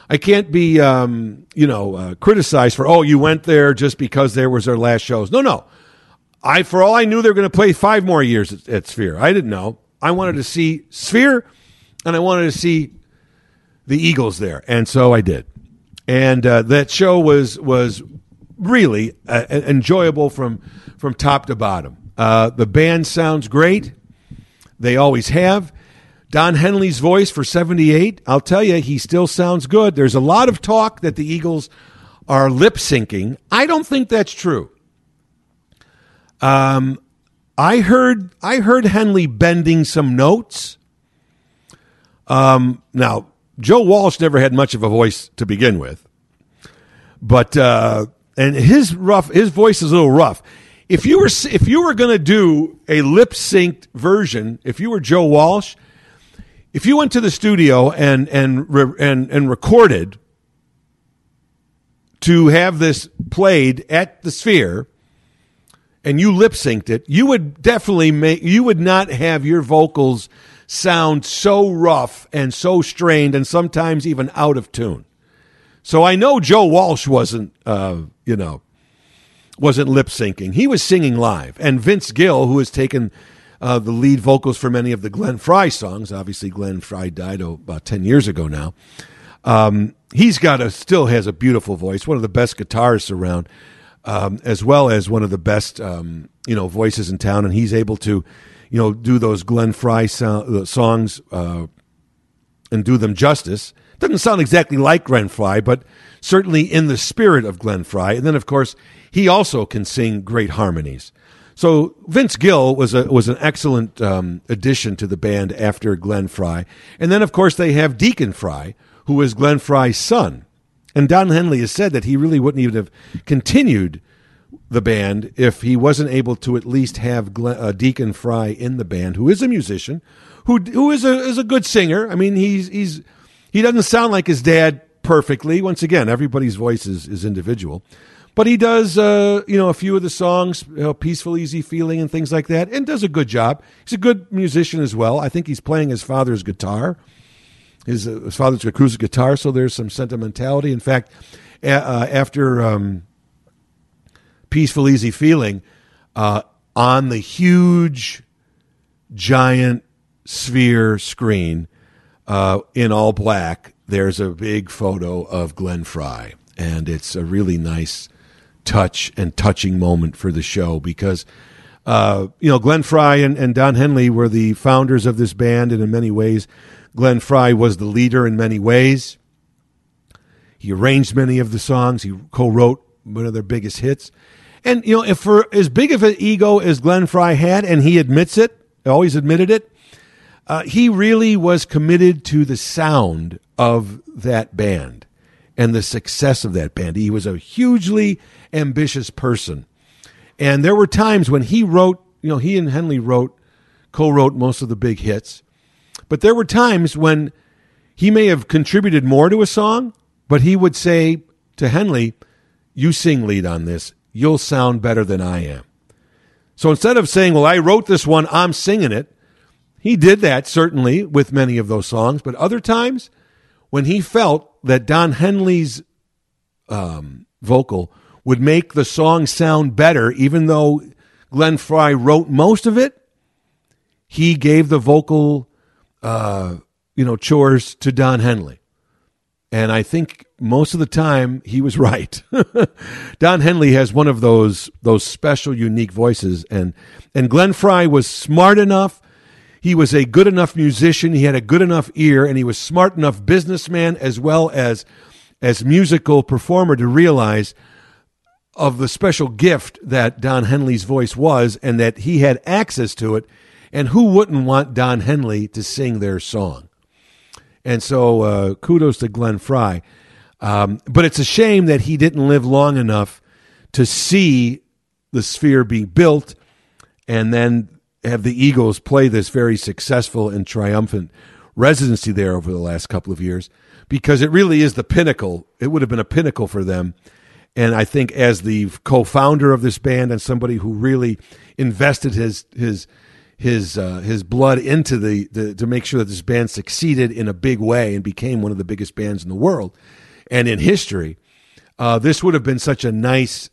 criticized for, you went there just because there was their last shows. No. For all I knew, they were going to play 5 more years at Sphere. I didn't know. I wanted to see Sphere, and I wanted to see the Eagles there, and so I did. And that show was really enjoyable from top to bottom. The band sounds great. They always have. Don Henley's voice for 78, I'll tell you, he still sounds good. There's a lot of talk that the Eagles are lip-syncing. I don't think that's true. I heard Henley bending some notes. Now, Joe Walsh never had much of a voice to begin with, but and his voice is a little rough. If you were going to do a lip-synced version, if you were Joe Walsh, if you went to the studio and recorded to have this played at the Sphere, and you lip synced it, you would not have your vocals sound so rough and so strained and sometimes even out of tune. So I know Joe Walsh wasn't lip syncing. He was singing live. And Vince Gill, who has taken the lead vocals for many of the Glenn Frey songs, obviously Glenn Frey died about 10 years ago now. Still has a beautiful voice, one of the best guitarists around. As well as one of the best, voices in town, and he's able to, do those Glenn Frey songs and do them justice. Doesn't sound exactly like Glenn Frey, but certainly in the spirit of Glenn Frey. And then, of course, he also can sing great harmonies. So Vince Gill was an excellent addition to the band after Glenn Frey. And then, of course, they have Deacon Frey, who was Glenn Frey's son. And Don Henley has said that he really wouldn't even have continued the band if he wasn't able to at least have Deacon Frey in the band, who is a musician, who is a good singer. I mean, he doesn't sound like his dad perfectly. Once again, everybody's voice is individual, But he does, a few of the songs, Peaceful, Easy Feeling and things like that, and does a good job. He's a good musician as well. I think he's playing his father's guitar, his father's acoustic guitar, so there's some sentimentality. In fact, after Peaceful, Easy Feeling, on the huge, giant sphere screen in all black, there's a big photo of Glenn Frey. And it's a really nice touch and touching moment for the show because, Glenn Frey and Don Henley were the founders of this band. And in many ways, Glenn Frey was the leader in many ways. He arranged many of the songs. He co-wrote one of their biggest hits. And, if for as big of an ego as Glenn Frey had, and he admits it, always admitted it, he really was committed to the sound of that band and the success of that band. He was a hugely ambitious person. And there were times when he wrote, he and Henley co-wrote most of the big hits. But there were times when he may have contributed more to a song, but he would say to Henley, you sing lead on this. You'll sound better than I am. So instead of saying, well, I wrote this one, I'm singing it, he did that certainly with many of those songs. But other times when he felt that Don Henley's vocal would make the song sound better, even though Glenn Frey wrote most of it, he gave the vocal, chores to Don Henley. And I think most of the time he was right. Don Henley has one of those special, unique voices. And Glenn Frey was smart enough. He was a good enough musician. He had a good enough ear, and he was smart enough businessman as well as musical performer to realize of the special gift that Don Henley's voice was and that he had access to it. And who wouldn't want Don Henley to sing their song? And so kudos to Glenn Frey. But it's a shame that he didn't live long enough to see the Sphere be built and then have the Eagles play this very successful and triumphant residency there over the last couple of years, because it really is the pinnacle. It would have been a pinnacle for them. And I think as the co-founder of this band and somebody who really invested his blood into the to make sure that this band succeeded in a big way and became one of the biggest bands in the world and in history, this would have been such a nice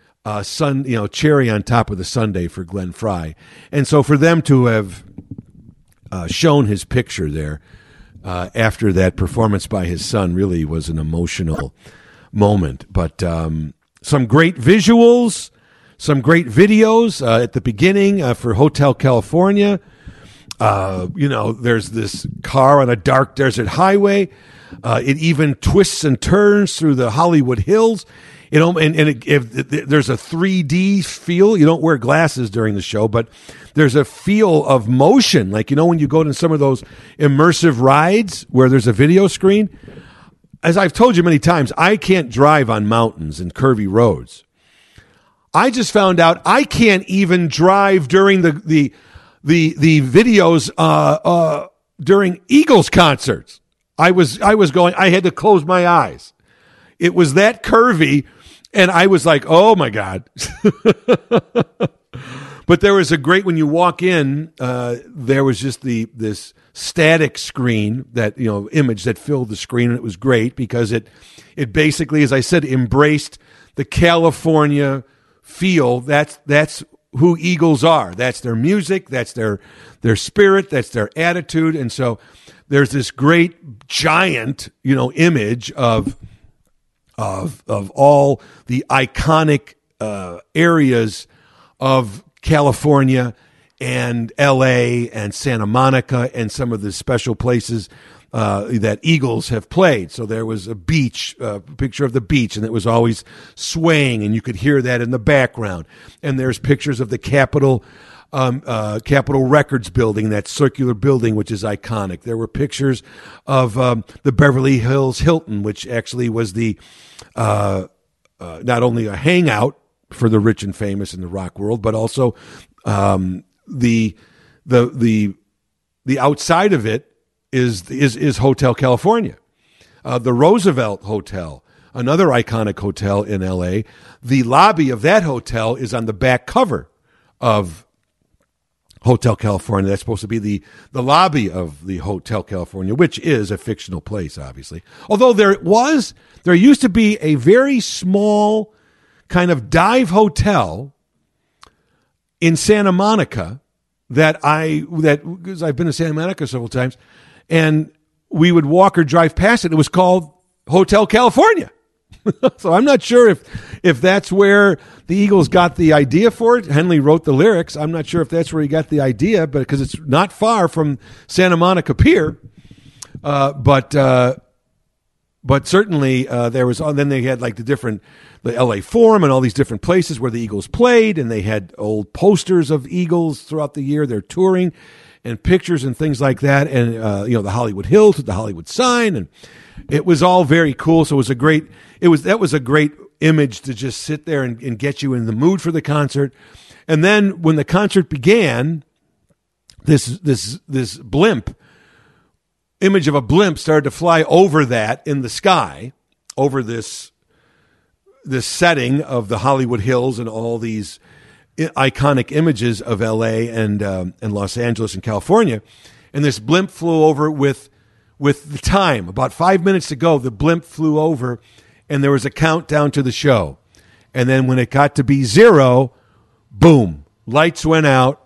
cherry on top of the sundae for Glenn Frey. And so for them to have shown his picture there after that performance by his son really was an emotional moment. But some great visuals, some great videos at the beginning for Hotel California. There's this car on a dark desert highway. It even twists and turns through the Hollywood Hills. If there's a 3D feel. You don't wear glasses during the show, but there's a feel of motion. Like, when you go to some of those immersive rides where there's a video screen. As I've told you many times, I can't drive on mountains and curvy roads. I just found out I can't even drive during the videos during Eagles concerts. I had to close my eyes. It was that curvy, and I was like, oh my God. But there was when you walk in, there was just this static screen image that filled the screen, and it was great because it basically, as I said, embraced the California feel. That's who Eagles are. That's their music. That's their spirit. That's their attitude. And so there's this great giant, image of all the iconic areas of California and L.A. and Santa Monica and some of the special places that Eagles have played. So there was a picture of the beach, and it was always swaying, and you could hear that in the background. And there's pictures of the Capitol Records building, that circular building, which is iconic. There were pictures of the Beverly Hills Hilton, which actually was not only a hangout for the rich and famous in the rock world, but also the outside of it is Hotel California, the Roosevelt Hotel, another iconic hotel in LA. The lobby of that hotel is on the back cover of Hotel California. That's supposed to be the lobby of the Hotel California, which is a fictional place, obviously. Although there used to be a very small kind of dive hotel in Santa Monica because I've been to Santa Monica several times, and we would walk or drive past it. It was called Hotel California. So I'm not sure if that's where the Eagles got the idea for it. Henley wrote the lyrics. I'm not sure if that's where he got the idea, but because it's not far from Santa Monica Pier. But certainly there was. Then they had like the LA Forum and all these different places where the Eagles played, and they had old posters of Eagles throughout the year. They're touring, and pictures and things like that, and the Hollywood Hills with the Hollywood sign, and it was all very cool. So that was a great image to just sit there and get you in the mood for the concert. And then when the concert began, this blimp image of a blimp started to fly over that in the sky, over this setting of the Hollywood Hills and all these iconic images of LA and Los Angeles and California. And this blimp flew over with the time. About 5 minutes to go, the blimp flew over, and there was a countdown to the show. And then when it got to be 0, boom, lights went out.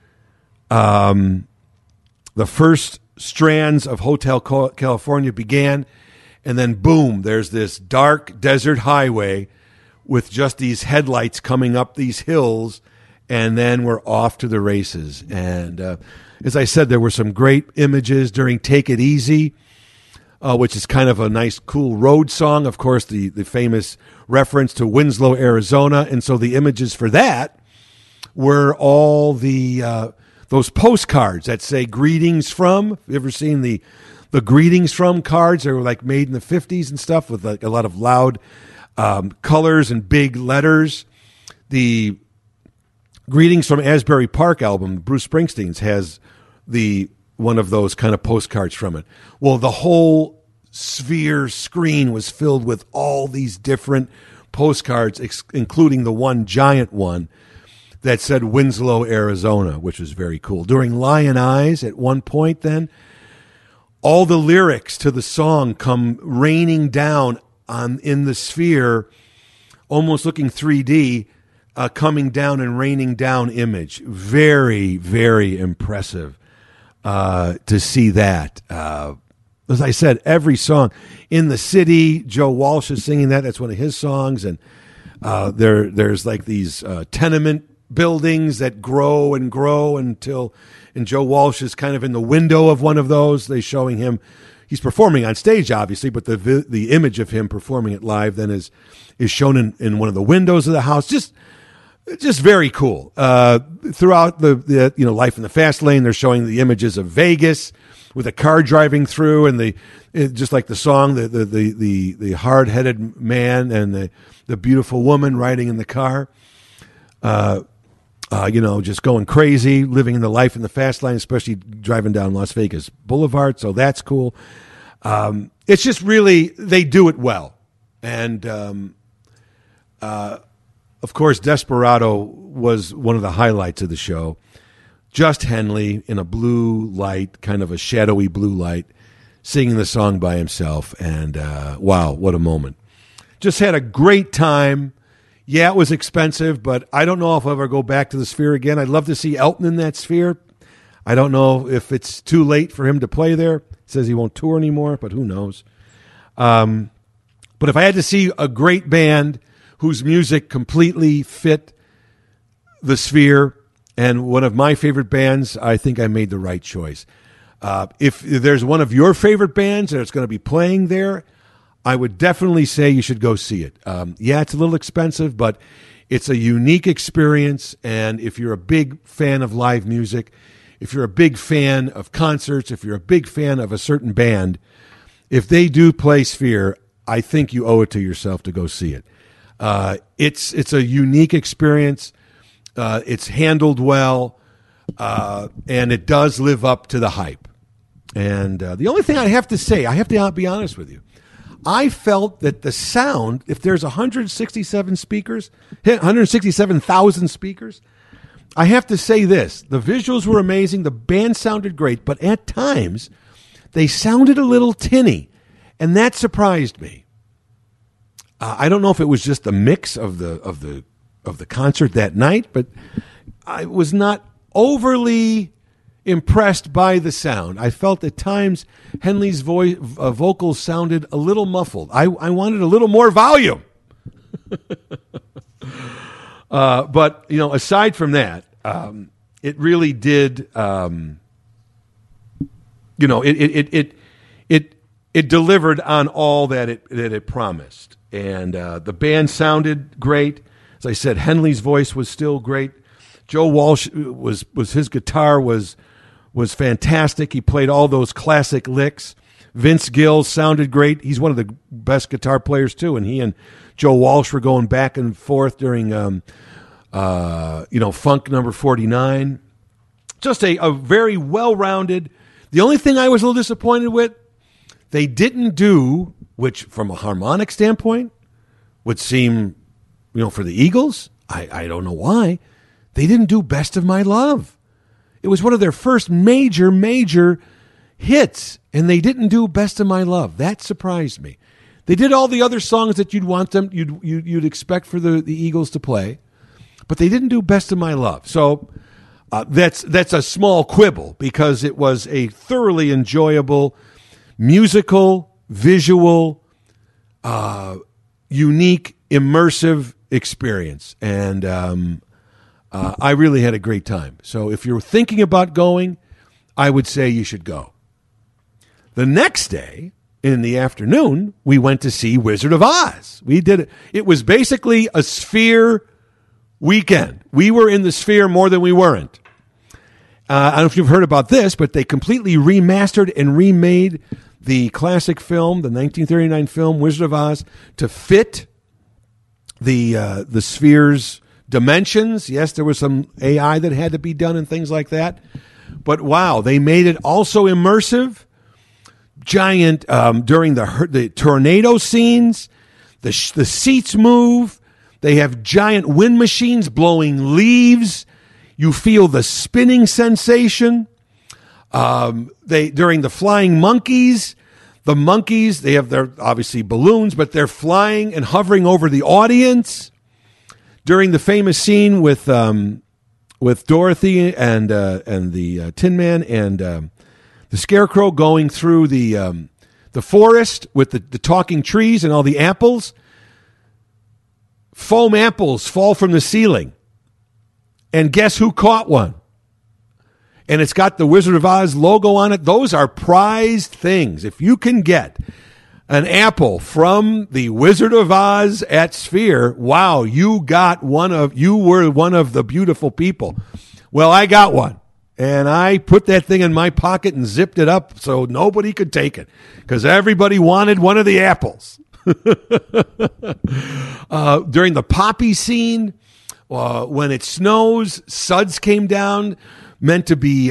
The first strands of Hotel California began, and then boom, there's this dark desert highway with just these headlights coming up these hills, and then we're off to the races. And as I said, there were some great images during Take It Easy, which is kind of a nice, cool road song. Of course, the famous reference to Winslow, Arizona. And so the images for that were all those postcards that say greetings from. You ever seen the greetings from cards? They were like made in the 50s and stuff with like a lot of loud colors and big letters. The Greetings from Asbury Park album, Bruce Springsteen's, has one of those kind of postcards from it. Well, the whole Sphere screen was filled with all these different postcards, including the one giant one that said Winslow, Arizona, which was very cool. During Lion Eyes, at one point then, all the lyrics to the song come raining down in the Sphere, almost looking 3D, coming down and raining down image. Very, very impressive to see that. As I said, every song. In the City, Joe Walsh is singing that. That's one of his songs. And there's like these tenement buildings that grow and grow and Joe Walsh is kind of in the window of one of those. They're showing him. He's performing on stage, obviously, but the image of him performing it live then is shown in one of the windows of the house. Just very cool. Throughout the Life in the Fast Lane, they're showing the images of Vegas with a car driving through, and just like the song, the hard-headed man and the beautiful woman riding in the car. Just going crazy, living in the Life in the Fast Lane, especially driving down Las Vegas Boulevard. So that's cool. It's just really, they do it well. And, of course, Desperado was one of the highlights of the show. Just Henley in a blue light, kind of a shadowy blue light, singing the song by himself. And wow, what a moment. Just had a great time. Yeah, it was expensive, but I don't know if I'll ever go back to the Sphere again. I'd love to see Elton in that Sphere. I don't know if it's too late for him to play there. He says he won't tour anymore, but who knows. But if I had to see a great band whose music completely fit the Sphere and one of my favorite bands, I think I made the right choice. If there's one of your favorite bands that's going to be playing there, I would definitely say you should go see it. Yeah, it's a little expensive, but it's a unique experience. And if you're a big fan of live music, if you're a big fan of concerts, if you're a big fan of a certain band, if they do play Sphere, I think you owe it to yourself to go see it. It's a unique experience. It's handled well, and it does live up to the hype. And the only thing I have to say, I have to be honest with you, I felt that the sound, if there's 167,000 speakers, I have to say this. The visuals were amazing. The band sounded great, but at times they sounded a little tinny, and that surprised me. I don't know if it was just the mix of the concert that night, but I was not overly impressed by the sound. I felt at times Henley's vocals sounded a little muffled. I wanted a little more volume. But, aside from that, it really did, it delivered on all that it promised. And the band sounded great. As I said, Henley's voice was still great. Joe Walsh his guitar was fantastic. He played all those classic licks. Vince Gill sounded great. He's one of the best guitar players too. And he and Joe Walsh were going back and forth during, Funk number 49. Just a very well-rounded. The only thing I was a little disappointed with, they didn't do, which from a harmonic standpoint would seem, for the Eagles, I don't know why, they didn't do Best of My Love. It was one of their first major hits, and they didn't do Best of My Love. That surprised me. They did all the other songs that you'd expect for the Eagles to play, but they didn't do Best of My Love. So that's a small quibble because it was a thoroughly enjoyable, musical, visual, unique, immersive experience, and I really had a great time. So if you're thinking about going, I would say you should go. The next day, in the afternoon, we went to see Wizard of Oz. We did it. It was basically a Sphere weekend. We were in the Sphere more than we weren't. I don't know if you've heard about this, but they completely remastered and remade the classic film, the 1939 film Wizard of Oz, to fit the Sphere's dimensions. Yes, there was some AI that had to be done and things like that. But wow, they made it also immersive. Giant during the tornado scenes, the seats move. They have giant wind machines blowing leaves. You feel the spinning sensation. During the flying monkeys, they have their obviously balloons, but they're flying and hovering over the audience. During the famous scene with Dorothy and the Tin Man and the Scarecrow going through the forest with the talking trees and all the apples, foam apples fall from the ceiling, and guess who caught one? And it's got the Wizard of Oz logo on it. Those are prized things. If you can get an apple from the Wizard of Oz at Sphere, wow, you were one of the beautiful people. Well, I got one, and I put that thing in my pocket and zipped it up so nobody could take it because everybody wanted one of the apples. During the poppy scene, when it snows, suds came down, meant to be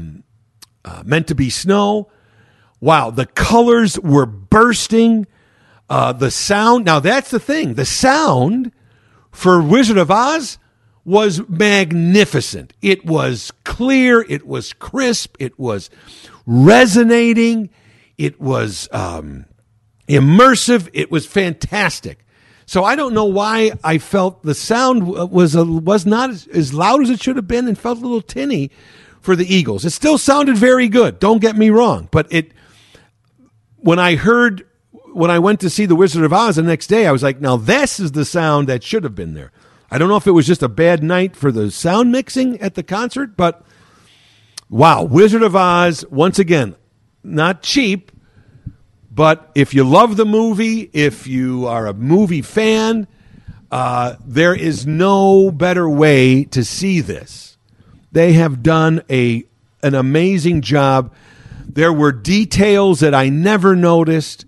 snow. Wow, the colors were bursting. The sound, now that's the thing. The sound for Wizard of Oz was magnificent. It was clear. It was crisp. It was resonating. It was immersive. It was fantastic. So I don't know why I felt the sound was not as loud as it should have been and felt a little tinny for the Eagles. It still sounded very good. Don't get me wrong. But when I went to see the Wizard of Oz the next day, I was like, now this is the sound that should have been there. I don't know if it was just a bad night for the sound mixing at the concert, but wow, Wizard of Oz, once again, not cheap. But if you love the movie, if you are a movie fan, there is no better way to see this. They have done an amazing job. There were details that I never noticed.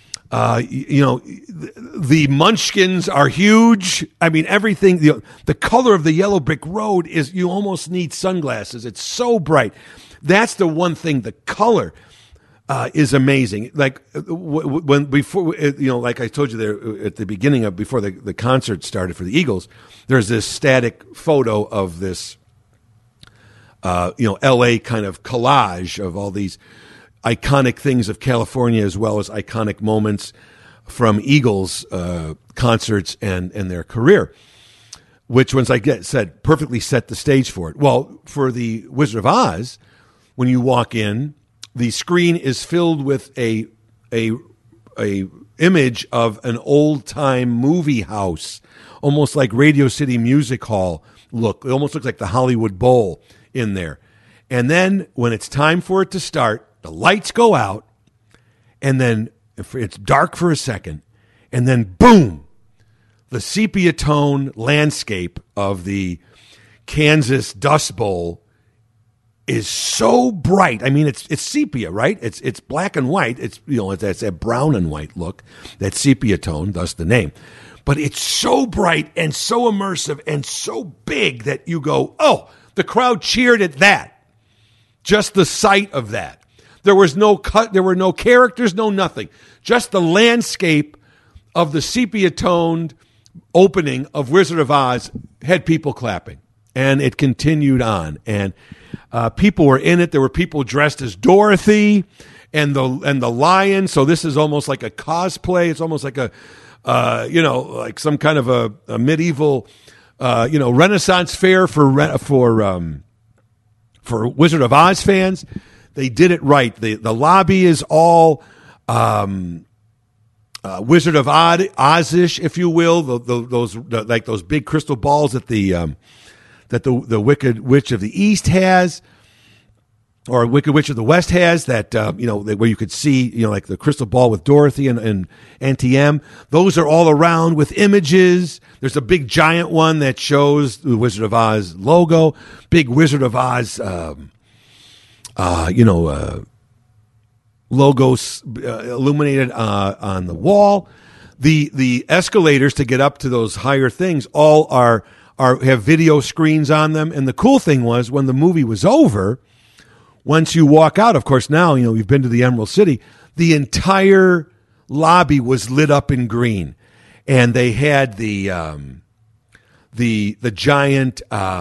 The munchkins are huge. I mean, everything, the color of the yellow brick road is, you almost need sunglasses. It's so bright. That's the one thing, the color. is amazing. Like when before, like I told you there at the beginning of before the concert started for the Eagles, there's this static photo of this, L.A. kind of collage of all these iconic things of California as well as iconic moments from Eagles concerts and their career, which, once I said, perfectly set the stage for it. Well, for the Wizard of Oz, when you walk in, the screen is filled with a image of an old time movie house, almost like Radio City Music Hall look. It almost looks like the Hollywood Bowl in there. And then when it's time for it to start, the lights go out, and then it's dark for a second, and then boom, the sepia tone landscape of the Kansas Dust Bowl is so bright. I mean, it's sepia, right? It's black and white. It's it's that brown and white look, that sepia tone, thus the name. But it's so bright and so immersive and so big that you go, oh, the crowd cheered at that. Just the sight of that. There was no cut. There were no characters, no nothing. Just the landscape of the sepia-toned opening of Wizard of Oz had people clapping, and it continued on. And people were in it. There were people dressed as Dorothy and the lion. So this is almost like a cosplay. It's almost like a like some kind of a medieval Renaissance fair for Wizard of Oz fans. They did it right. The lobby is all Wizard of Oz-ish, if you will. Those big crystal balls that the Wicked Witch of the East has, or Wicked Witch of the West has. That where you could see like the crystal ball with Dorothy and Auntie M. Those are all around with images. There's a big giant one that shows the Wizard of Oz logo. Big Wizard of Oz. Logos illuminated on the wall. The escalators to get up to those higher things all have video screens on them. And the cool thing was, when the movie was over, once you walk out, of course, now we've been to the Emerald City, the entire lobby was lit up in green, and they had the giant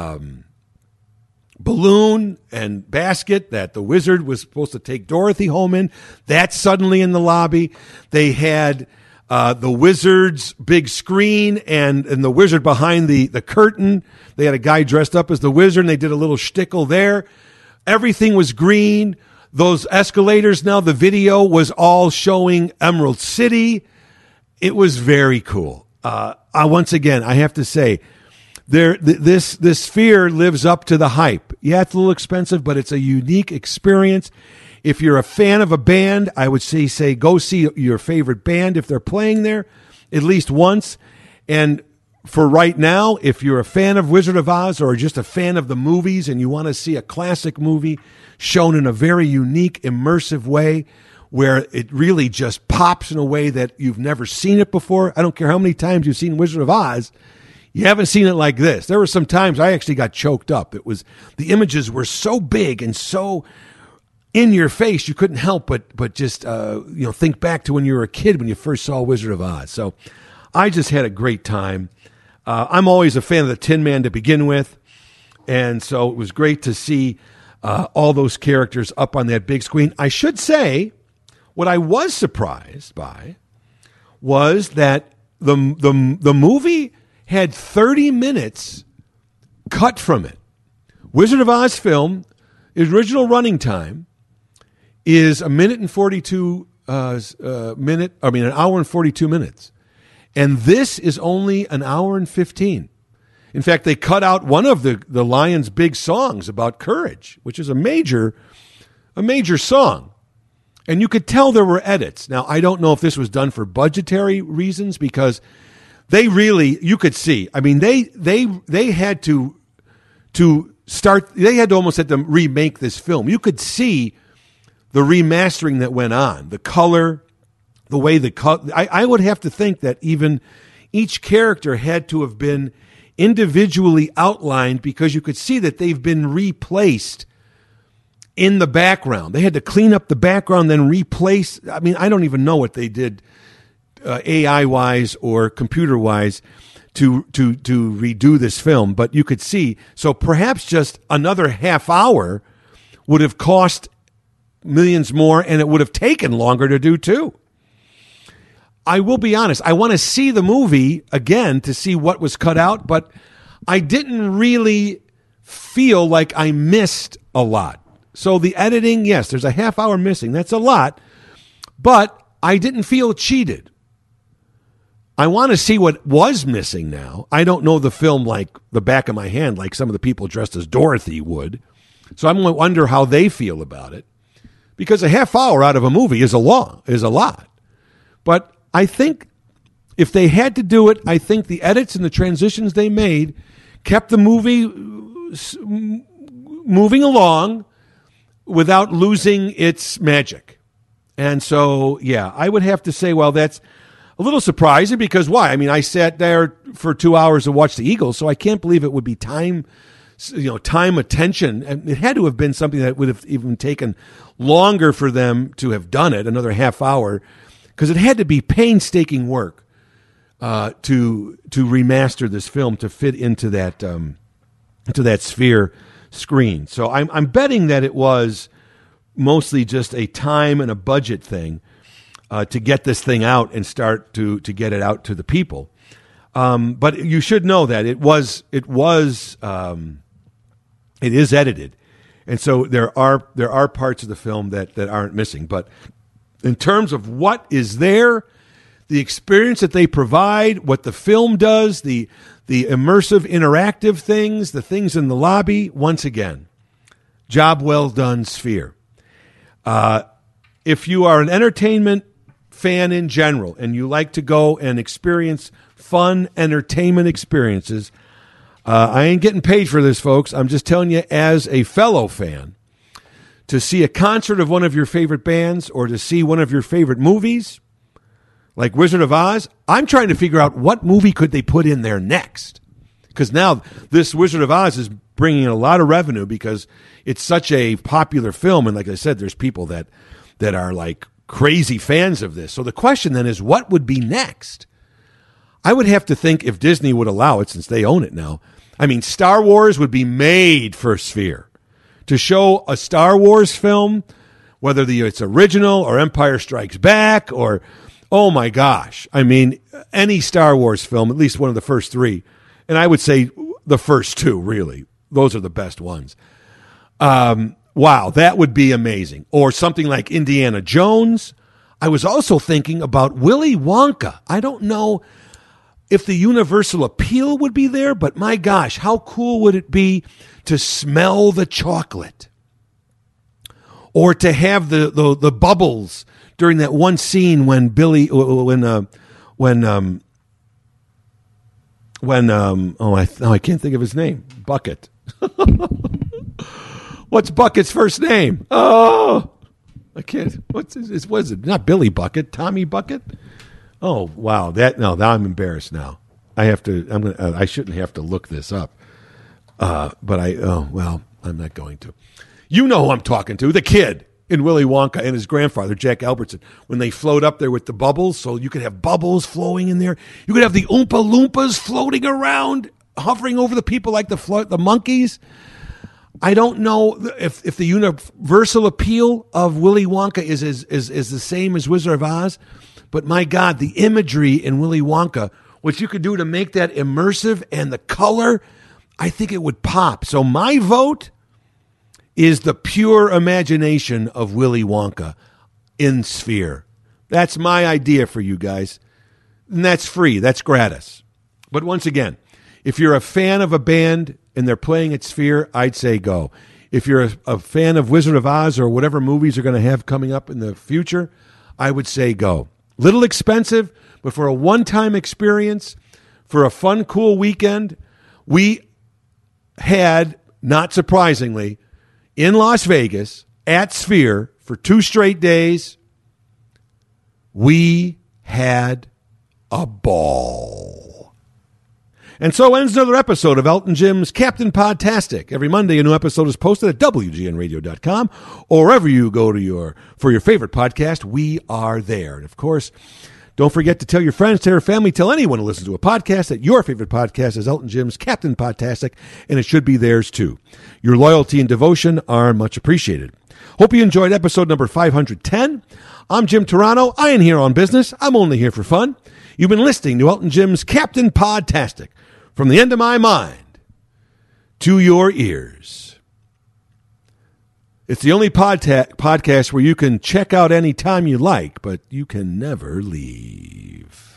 balloon and basket that the wizard was supposed to take Dorothy home in. That's suddenly in the lobby. They had the wizard's big screen and the wizard behind the curtain. They had a guy dressed up as the wizard, and they did a little shtickle there. Everything was green. Those escalators, now the video was all showing Emerald City. It was very cool. Once again, I have to say, this sphere lives up to the hype. Yeah, it's a little expensive, but it's a unique experience. If you're a fan of a band, I would say go see your favorite band if they're playing there at least once. And for right now, if you're a fan of Wizard of Oz or just a fan of the movies and you want to see a classic movie shown in a very unique, immersive way where it really just pops in a way that you've never seen it before, I don't care how many times you've seen Wizard of Oz, you haven't seen it like this. There were some times I actually got choked up. The images were so big and so in your face, you couldn't help but just think back to when you were a kid when you first saw Wizard of Oz. So I just had a great time. I'm always a fan of the Tin Man to begin with, and so it was great to see all those characters up on that big screen. I should say, what I was surprised by was that the movie had 30 minutes cut from it. Wizard of Oz film, its original running time is an hour and 42 minutes. And this is only an hour and 15. In fact, they cut out one of the Lion's big songs about courage, which is a major song. And you could tell there were edits. Now, I don't know if this was done for budgetary reasons, because they really, you could see, I mean, they had to start, they had to almost had to remake this film. You could see the remastering that went on, the color, the way I would have to think that even each character had to have been individually outlined, because you could see that they've been replaced in the background. They had to clean up the background, then replace. I mean, I don't even know what they did AI-wise or computer-wise to redo this film, but you could see. So perhaps just another half hour would have cost millions more, and it would have taken longer to do too. I will be honest, I want to see the movie again to see what was cut out, but I didn't really feel like I missed a lot. So the editing, yes, there's a half hour missing. That's a lot, but I didn't feel cheated. I want to see what was missing now. I don't know the film like the back of my hand, like some of the people dressed as Dorothy would. So I'm going to wonder how they feel about it, because a half hour out of a movie is a lot. But I think if they had to do it, I think the edits and the transitions they made kept the movie moving along without losing its magic. And so, yeah, I would have to say, well, that's a little surprising, because why? I mean, I sat there for 2 hours to watch the Eagles, so I can't believe it would be time, attention. And it had to have been something that would have even taken longer for them to have done it, another half hour, because it had to be painstaking work to remaster this film to fit into that Sphere screen. So I'm betting that it was mostly just a time and a budget thing to get this thing out and start to get it out to the people. But you should know that it is edited, and so there are parts of the film that aren't missing. But in terms of what is there, the experience that they provide, what the film does, the immersive, interactive things, the things in the lobby, once again, job well done, Sphere. If you are an entertainment fan in general and you like to go and experience fun entertainment experiences, I ain't getting paid for this, folks. I'm just telling you as a fellow fan. To see a concert of one of your favorite bands or to see one of your favorite movies, like Wizard of Oz, I'm trying to figure out what movie could they put in there next. Because now this Wizard of Oz is bringing in a lot of revenue because it's such a popular film. And like I said, there's people that are like crazy fans of this. So the question then is, what would be next? I would have to think, if Disney would allow it, since they own it now. I mean, Star Wars would be made for Sphere. To show a Star Wars film, whether it's original or Empire Strikes Back or, oh my gosh, I mean, any Star Wars film, at least one of the first three, and I would say the first two, really. Those are the best ones. Wow, that would be amazing. Or something like Indiana Jones. I was also thinking about Willy Wonka. I don't know if the universal appeal would be there, but my gosh, how cool would it be to smell the chocolate, or to have the bubbles during that one scene when I can't think of his name. Bucket. What's Bucket's first name? Oh, I can't. Was it not Billy Bucket? Tommy Bucket? Oh wow, now I'm embarrassed. Now I shouldn't have to look this up. But I'm not going to. You know who I'm talking to, the kid in Willy Wonka and his grandfather, Jack Albertson, when they float up there with the bubbles, so you could have bubbles flowing in there. You could have the Oompa Loompas floating around, hovering over the people like the monkeys. I don't know if the universal appeal of Willy Wonka is the same as Wizard of Oz, but my God, the imagery in Willy Wonka, what you could do to make that immersive, and the color, I think it would pop. So my vote is the pure imagination of Willy Wonka in Sphere. That's my idea for you guys. And that's free. That's gratis. But once again, if you're a fan of a band and they're playing at Sphere, I'd say go. If you're a fan of Wizard of Oz or whatever movies are going to have coming up in the future, I would say go. Little expensive, but for a one-time experience, for a fun, cool weekend, we had, not surprisingly, in Las Vegas at Sphere for 2 straight days, we had a ball. And so ends another episode of Elton Jim's Captain Podtastic. Every Monday, a new episode is posted at WGNradio.com, or wherever you go to for your favorite podcast. We are there. And of course, don't forget to tell your friends, tell your family, tell anyone who listens to a podcast that your favorite podcast is Elton Jim's Captain Podtastic, and it should be theirs too. Your loyalty and devotion are much appreciated. Hope you enjoyed episode number 510. I'm Jim Turano. I ain't here on business. I'm only here for fun. You've been listening to Elton Jim's Captain Podtastic. From the end of my mind to your ears. It's the only podcast where you can check out any time you like, but you can never leave.